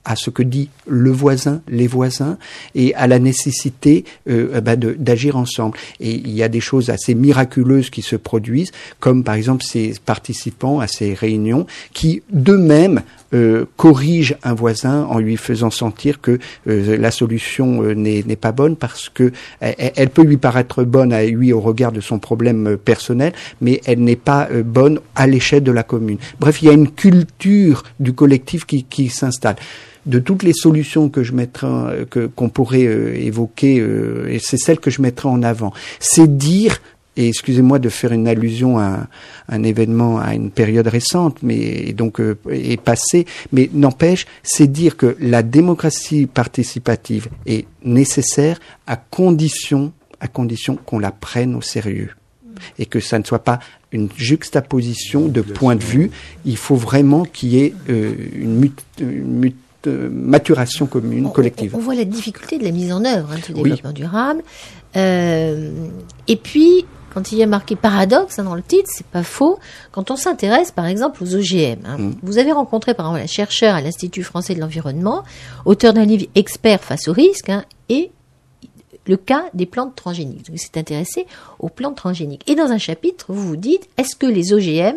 à ce que dit le voisin, les voisins, et à la nécessité euh, bah, de, d'agir ensemble. Et il y a des choses assez miraculeuses qui se produisent, comme par exemple ces participants à ces réunions qui d'eux-mêmes euh, corrigent un voisin en lui faisant sentir que euh, la solution euh, n'est, n'est pas bonne, parce que elle, elle peut lui paraître bonne à lui au regard de son problème euh, personnel, mais elle n'est pas euh, bonne à l'échelle de la commune. Bref, il y a une culture du collectif qui, qui s'installe. De toutes les solutions que je mettrai, que, qu'on pourrait euh, évoquer, euh, et c'est celle que je mettrai en avant, c'est dire, et excusez-moi de faire une allusion à un, un événement, à une période récente, mais donc euh, est passée, mais n'empêche, c'est dire que la démocratie participative est nécessaire à condition, à condition qu'on la prenne au sérieux. Et que ça ne soit pas une juxtaposition de points de vue. Il faut vraiment qu'il y ait euh, une, mut, une mut, euh, maturation commune, on, collective. On, on voit la difficulté de la mise en œuvre hein, de ce développement oui. durable. Euh, et puis, quand il y a marqué paradoxe hein, dans le titre, c'est pas faux. Quand on s'intéresse, par exemple, aux O G M, hein, mm. vous avez rencontré, par exemple, un chercheur à l'Institut français de l'environnement, auteur d'un livre expert face au risque, hein, et le cas des plantes transgéniques. Donc, il s'est intéressé aux plantes transgéniques. Et dans un chapitre, vous vous dites, est-ce que les O G M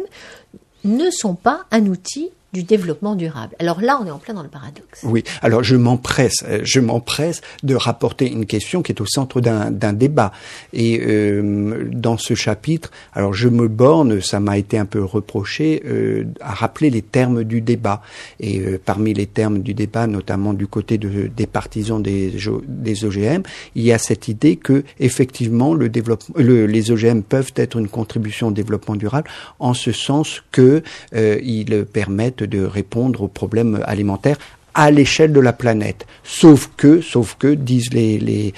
ne sont pas un outil du développement durable? Alors là, on est en plein dans le paradoxe. Oui, alors je m'empresse, je m'empresse de rapporter une question qui est au centre d'un, d'un débat. Et euh, dans ce chapitre, alors je me borne, ça m'a été un peu reproché, euh, à rappeler les termes du débat. Et euh, parmi les termes du débat, notamment du côté de, des partisans des, des O G M, il y a cette idée que effectivement le développement, le, les O G M peuvent être une contribution au développement durable, en ce sens que euh, ils permettent de répondre aux problèmes alimentaires à l'échelle de la planète. Sauf que, sauf que, disent les, les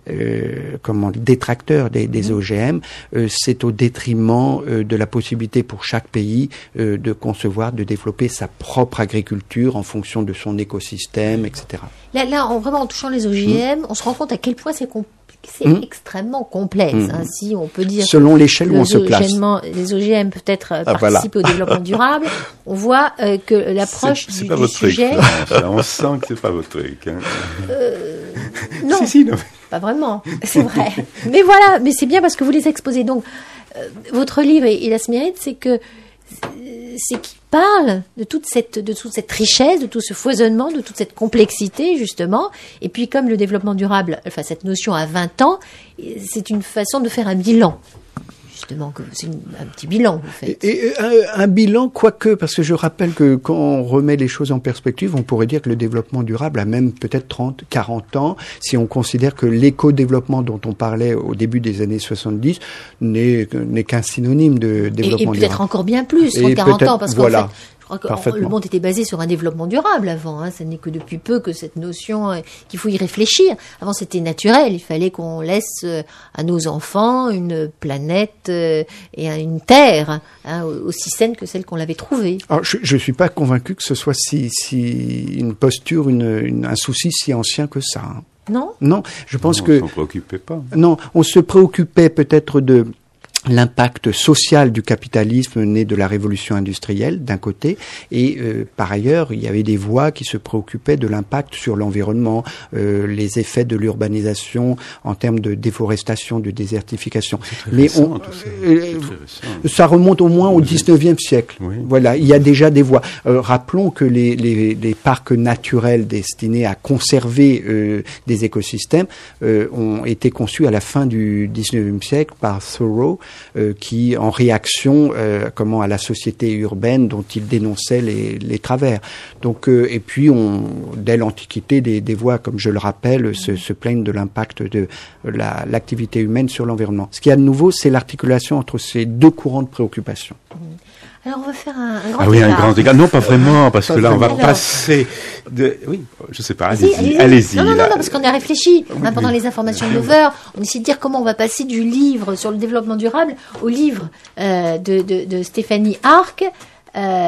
euh, comment, détracteurs des, des O G M, euh, c'est au détriment euh, de la possibilité pour chaque pays euh, de concevoir, de développer sa propre agriculture en fonction de son écosystème, et cetera. Là, là en, vraiment, en touchant les O G M, mmh. on se rend compte à quel point c'est compliqué. C'est mmh. extrêmement complexe, mmh. hein, si on peut dire. Selon l'échelle où on se place. Les O G M peut-être euh, ah, participent voilà. au développement durable. On voit euh, que l'approche c'est, c'est du, pas du votre sujet. Truc, on sent que c'est pas votre truc. Hein. Euh, non, si, si, non, pas vraiment. C'est vrai. Mais voilà, mais c'est bien parce que vous les exposez. Donc, euh, votre livre, il a ce mérite, c'est que c'est qu'il parle de toute cette de toute cette richesse, de tout ce foisonnement, de toute cette complexité justement. Et puis comme le développement durable, enfin cette notion a vingt ans, c'est une façon de faire un bilan. Justement, que c'est une, un petit bilan que vous faites. Et, et un, un bilan, quoique, parce que je rappelle que quand on remet les choses en perspective, on pourrait dire que le développement durable a même peut-être trente, quarante ans, si on considère que l'éco-développement dont on parlait au début des années soixante-dix n'est, n'est qu'un synonyme de développement durable. Et, et peut-être encore bien plus, trente, quarante ans, parce voilà. qu'en fait, le monde était basé sur un développement durable avant. Hein. Ce n'est que depuis peu que cette notion, euh, qu'il faut y réfléchir. Avant, c'était naturel. Il fallait qu'on laisse euh, à nos enfants une planète euh, et une terre hein, aussi saine que celle qu'on l'avait trouvée. Alors, je ne suis pas convaincu que ce soit si, si une posture, une, une, un souci si ancien que ça. Hein. Non. Non, je pense non, que. On ne s'en préoccupait pas. Non, on se préoccupait peut-être de l'impact social du capitalisme né de la révolution industrielle d'un côté, et euh, par ailleurs il y avait des voix qui se préoccupaient de l'impact sur l'environnement, euh, les effets de l'urbanisation en termes de déforestation, de désertification. Mais récent, on, ça. Euh, ça remonte au moins au dix-neuvième siècle. Oui. Voilà, il y a déjà des voix. Euh, rappelons que les, les, les parcs naturels destinés à conserver euh, des écosystèmes euh, ont été conçus à la fin du dix-neuvième siècle par Thoreau, Euh, qui, en réaction, euh, comment, à la société urbaine dont il dénonçait les, les travers. Donc, euh, et puis, on, dès l'Antiquité, des, des voix, comme je le rappelle, se, se plaignent de l'impact de la, l'activité humaine sur l'environnement. Ce qu'il y a de nouveau, c'est l'articulation entre ces deux courants de préoccupation. Alors, on va faire un, un grand Ah oui, écart. un grand écart. Non, pas vraiment, parce pas que là, vraiment. on va Alors, passer de... Oui, je sais pas, allez-y, allez-y. allez-y. Non, non, là. non, parce qu'on a réfléchi. Oui, hein, pendant oui. les informations de neuf heures, on essaie de dire comment on va passer du livre sur le développement durable au livre euh, de, de, de Stéphanie Arc. Euh,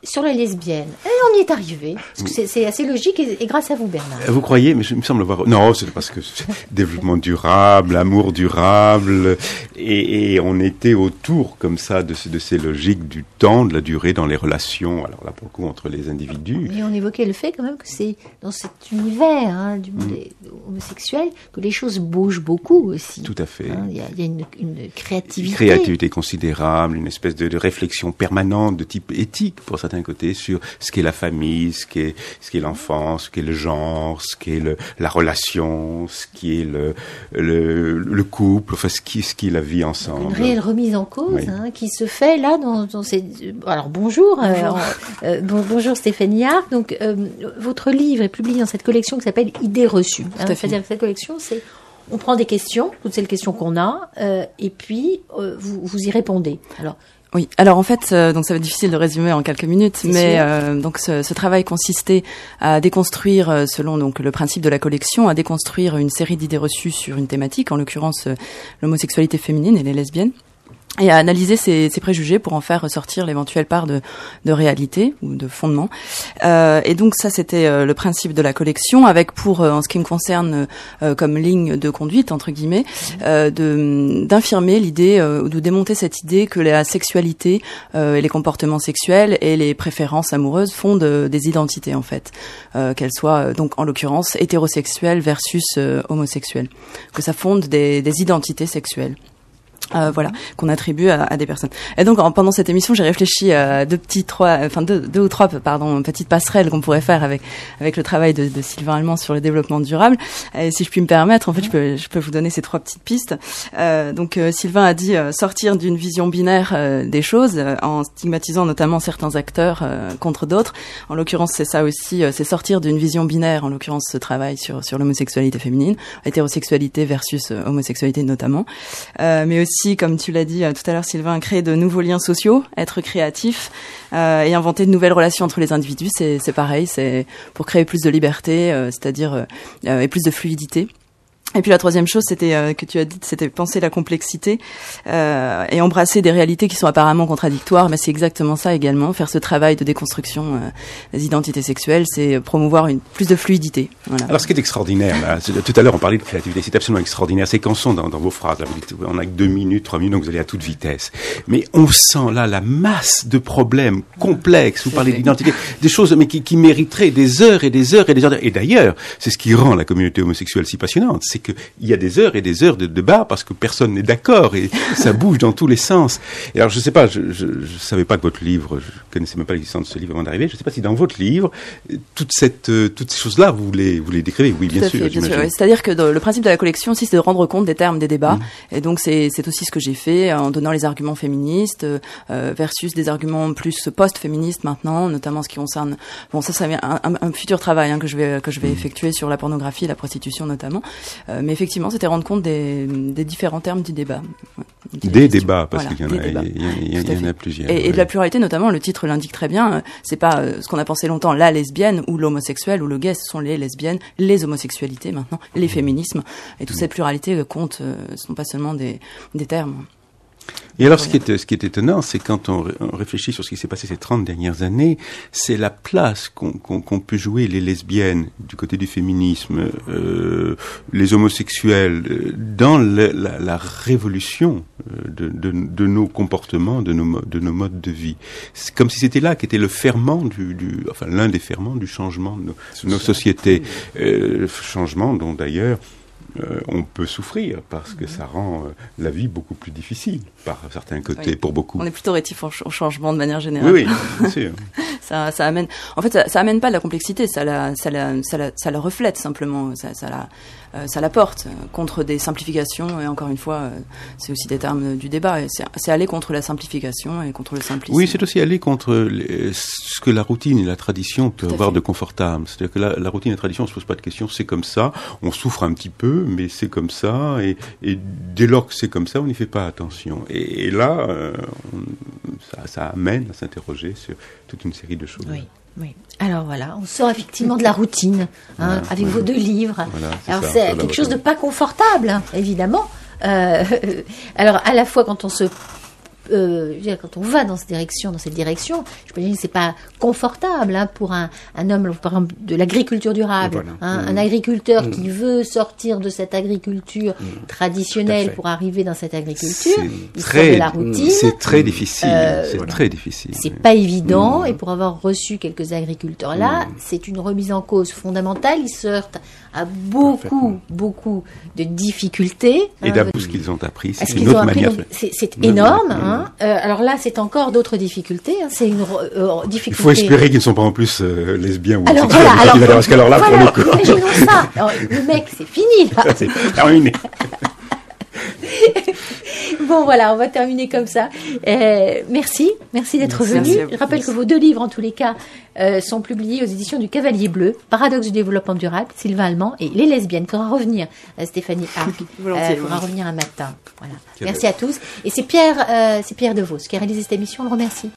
sur les lesbiennes. Et on y est arrivé. Parce que c'est, c'est assez logique et, et grâce à vous, Bernard. Vous croyez, mais je, il me semble voir. Non, c'est parce que c'est développement durable, amour durable, et, et on était autour comme ça de, de ces logiques du temps, de la durée dans les relations. Alors là, pour le coup, entre les individus. Et on évoquait le fait quand même que c'est dans cet univers hein, du monde mmh. homosexuel que les choses bougent beaucoup aussi. Tout à fait. Hein, il y a, il y a une, une créativité. Une créativité considérable, une espèce de, de réflexion permanente de type éthique pour certains côtés sur ce qu'est la famille, ce qu'est ce qu'est l'enfant, ce qu'est le genre, ce qu'est le, la relation, ce qui est le le, le couple, enfin ce qui ce qui est la vie ensemble. Une réelle remise en cause oui. hein, qui se fait là dans, dans ces. Alors bonjour, bonjour, euh, euh, bon, bonjour Stéphanie Arc. Donc euh, votre livre est publié dans cette collection qui s'appelle Idées reçues. Hein, c'est-à-dire que cette collection, c'est on prend des questions, toutes ces questions qu'on a, euh, et puis euh, vous vous y répondez. Alors. Oui, alors en fait, euh, donc ça va être difficile de résumer en quelques minutes, c'est mais euh, donc ce, ce travail consistait à déconstruire, euh, selon donc le principe de la collection, à déconstruire une série d'idées reçues sur une thématique, en l'occurrence euh, l'homosexualité féminine et les lesbiennes, et à analyser ces, ces préjugés pour en faire ressortir l'éventuelle part de, de réalité ou de fondement. Euh, et donc ça, c'était euh, le principe de la collection, avec pour, euh, en ce qui me concerne, euh, comme ligne de conduite, entre guillemets, euh, de, d'infirmer l'idée, euh, ou de démonter cette idée que la sexualité euh, et les comportements sexuels et les préférences amoureuses fondent des identités, en fait. Euh, qu'elles soient, euh, donc en l'occurrence, hétérosexuelles versus euh, homosexuelles. Que ça fonde des, des identités sexuelles. Euh, voilà, qu'on attribue à, à des personnes. Et donc, en, pendant cette émission, j'ai réfléchi à deux petits trois, enfin deux, deux ou trois, pardon, petites passerelles qu'on pourrait faire avec avec le travail de, de Sylvain Allemand sur le développement durable. Et si je puis me permettre, en fait, je peux je peux vous donner ces trois petites pistes. Euh, donc, euh, Sylvain a dit euh, sortir d'une vision binaire euh, des choses, euh, en stigmatisant notamment certains acteurs euh, contre d'autres. En l'occurrence, c'est ça aussi, euh, c'est sortir d'une vision binaire. En l'occurrence, ce travail sur sur l'homosexualité féminine, hétérosexualité versus euh, homosexualité notamment, euh, mais aussi aussi, comme tu l'as dit euh, tout à l'heure, Sylvain, créer de nouveaux liens sociaux, être créatif euh, et inventer de nouvelles relations entre les individus. C'est, c'est pareil, c'est pour créer plus de liberté, euh, c'est-à-dire euh, et plus de fluidité. Et puis la troisième chose, c'était euh, que tu as dit, c'était penser la complexité euh, et embrasser des réalités qui sont apparemment contradictoires, mais c'est exactement ça également, faire ce travail de déconstruction euh, des identités sexuelles, c'est promouvoir une plus de fluidité. Voilà. Alors ce qui est extraordinaire, là, tout à l'heure on parlait de créativité, c'est absolument extraordinaire, c'est qu'en sont dans, dans vos phrases, là, vous dites, on a que deux minutes, trois minutes, donc vous allez à toute vitesse, mais on sent là la masse de problèmes complexes, vous parlez d'identité, des choses mais qui, qui mériteraient des heures et des heures et des heures, et d'ailleurs, c'est ce qui rend la communauté homosexuelle si passionnante, c'est qu'il y a des heures et des heures de débat parce que personne n'est d'accord et ça bouge dans tous les sens. Et alors, je sais pas, je, je, je savais pas que votre livre, je connaissais même pas l'existence de ce livre avant d'arriver, je sais pas si dans votre livre, toute cette, euh, toutes ces choses-là, vous les, vous les décrivez. Oui, Tout bien à sûr, fait, bien sûr, oui. C'est-à-dire que dans, le principe de la collection aussi, c'est de rendre compte des termes des débats. Mmh. Et donc, c'est, c'est aussi ce que j'ai fait en donnant les arguments féministes, euh, versus des arguments plus post-féministes maintenant, notamment ce qui concerne, bon, ça, ça un, un, un futur travail, hein, que je vais, que je vais mmh. effectuer sur la pornographie, la prostitution notamment. Euh, mais effectivement, c'était rendre compte des, des différents termes du débat. Des, des débats, parce voilà, qu'il y en a, débats. il y, il y, il y en a plusieurs. Et, ouais. et de la pluralité, notamment, le titre l'indique très bien, c'est pas euh, ce qu'on a pensé longtemps, la lesbienne ou l'homosexuel ou le gay, ce sont les lesbiennes, les homosexualités maintenant, les féminismes. Et toute cette pluralité euh, compte, euh, ce sont pas seulement des, des termes. Et alors, ce qui est, ce qui est étonnant, c'est quand on, on réfléchit sur ce qui s'est passé ces trente dernières années, c'est la place qu'ont qu'on, qu'on peut jouer les lesbiennes du côté du féminisme, euh, les homosexuels, euh, dans le, la, la révolution de, de, de nos comportements, de nos, de nos modes de vie. C'est comme si c'était là qu'était le ferment du, du, enfin, l'un des ferments du changement de nos, de nos sociétés. Euh, changement dont d'ailleurs, Euh, on peut souffrir parce que ça rend euh, la vie beaucoup plus difficile par certains côtés, oui. pour beaucoup. On est plutôt rétif au, ch- au changement de manière générale. Oui, oui, bien sûr. ça, ça amène. En fait, ça, ça amène pas de la complexité, ça la, ça la, ça la, ça la reflète simplement. Ça, ça la, euh, ça la porte contre des simplifications. Et encore une fois, euh, c'est aussi des termes du débat. Et c'est, c'est aller contre la simplification et contre le simplisme. Oui, c'est aussi aller contre les, ce que la routine et la tradition peuvent avoir fait. de confortable. C'est-à-dire que la, la routine et la tradition, on se pose pas de questions. C'est comme ça. On souffre un petit peu. Mais c'est comme ça, et, et dès lors que c'est comme ça, on n'y fait pas attention. Et, et là, euh, on, ça, ça amène à s'interroger sur toute une série de choses. Oui. Oui. Alors voilà, on sort effectivement de la routine, hein, voilà, avec voilà. vos deux livres. Voilà, c'est alors ça, c'est quelque chose de pas confortable, hein, évidemment. Euh, alors à la fois quand on se euh, je veux dire, quand on va dans cette direction, dans cette direction, je peux dire que c'est pas confortable hein, pour un, un homme, par exemple, de l'agriculture durable, voilà. hein, mmh. un agriculteur mmh. qui veut sortir de cette agriculture mmh. traditionnelle pour arriver dans cette agriculture, il sort de la routine. C'est très difficile. Euh, c'est voilà. très difficile. C'est oui. pas évident, mmh. et pour avoir reçu quelques agriculteurs là, mmh. c'est une remise en cause fondamentale. Ils se heurtent à beaucoup, beaucoup de difficultés. Et hein, d'abord, ce qu'ils ont appris, c'est une autre appris, manière. Donc, c'est, c'est énorme. Hein. Euh, alors là, c'est encore d'autres difficultés. Hein. C'est une euh, difficulté. Il faut espérer qu'ils ne sont pas en plus euh, lesbiens ou alors, voilà, alors, alors, parce qu'alors là, voilà, pour le coup. Imaginons ça. Alors, le mec, c'est fini là. C'est terminé. Bon voilà, on va terminer comme ça. Euh, merci, merci d'être venu. Je rappelle merci. que vos deux livres, en tous les cas, euh, sont publiés aux éditions du Cavalier Bleu, Paradoxe du développement durable, Sylvain Allemand et Les lesbiennes. Il faudra revenir, euh, Stéphanie Arc. Il euh, faudra revenir un matin. Voilà. Merci à tous. Et c'est Pierre, euh, c'est Pierre Devos qui a réalisé cette émission. On le remercie.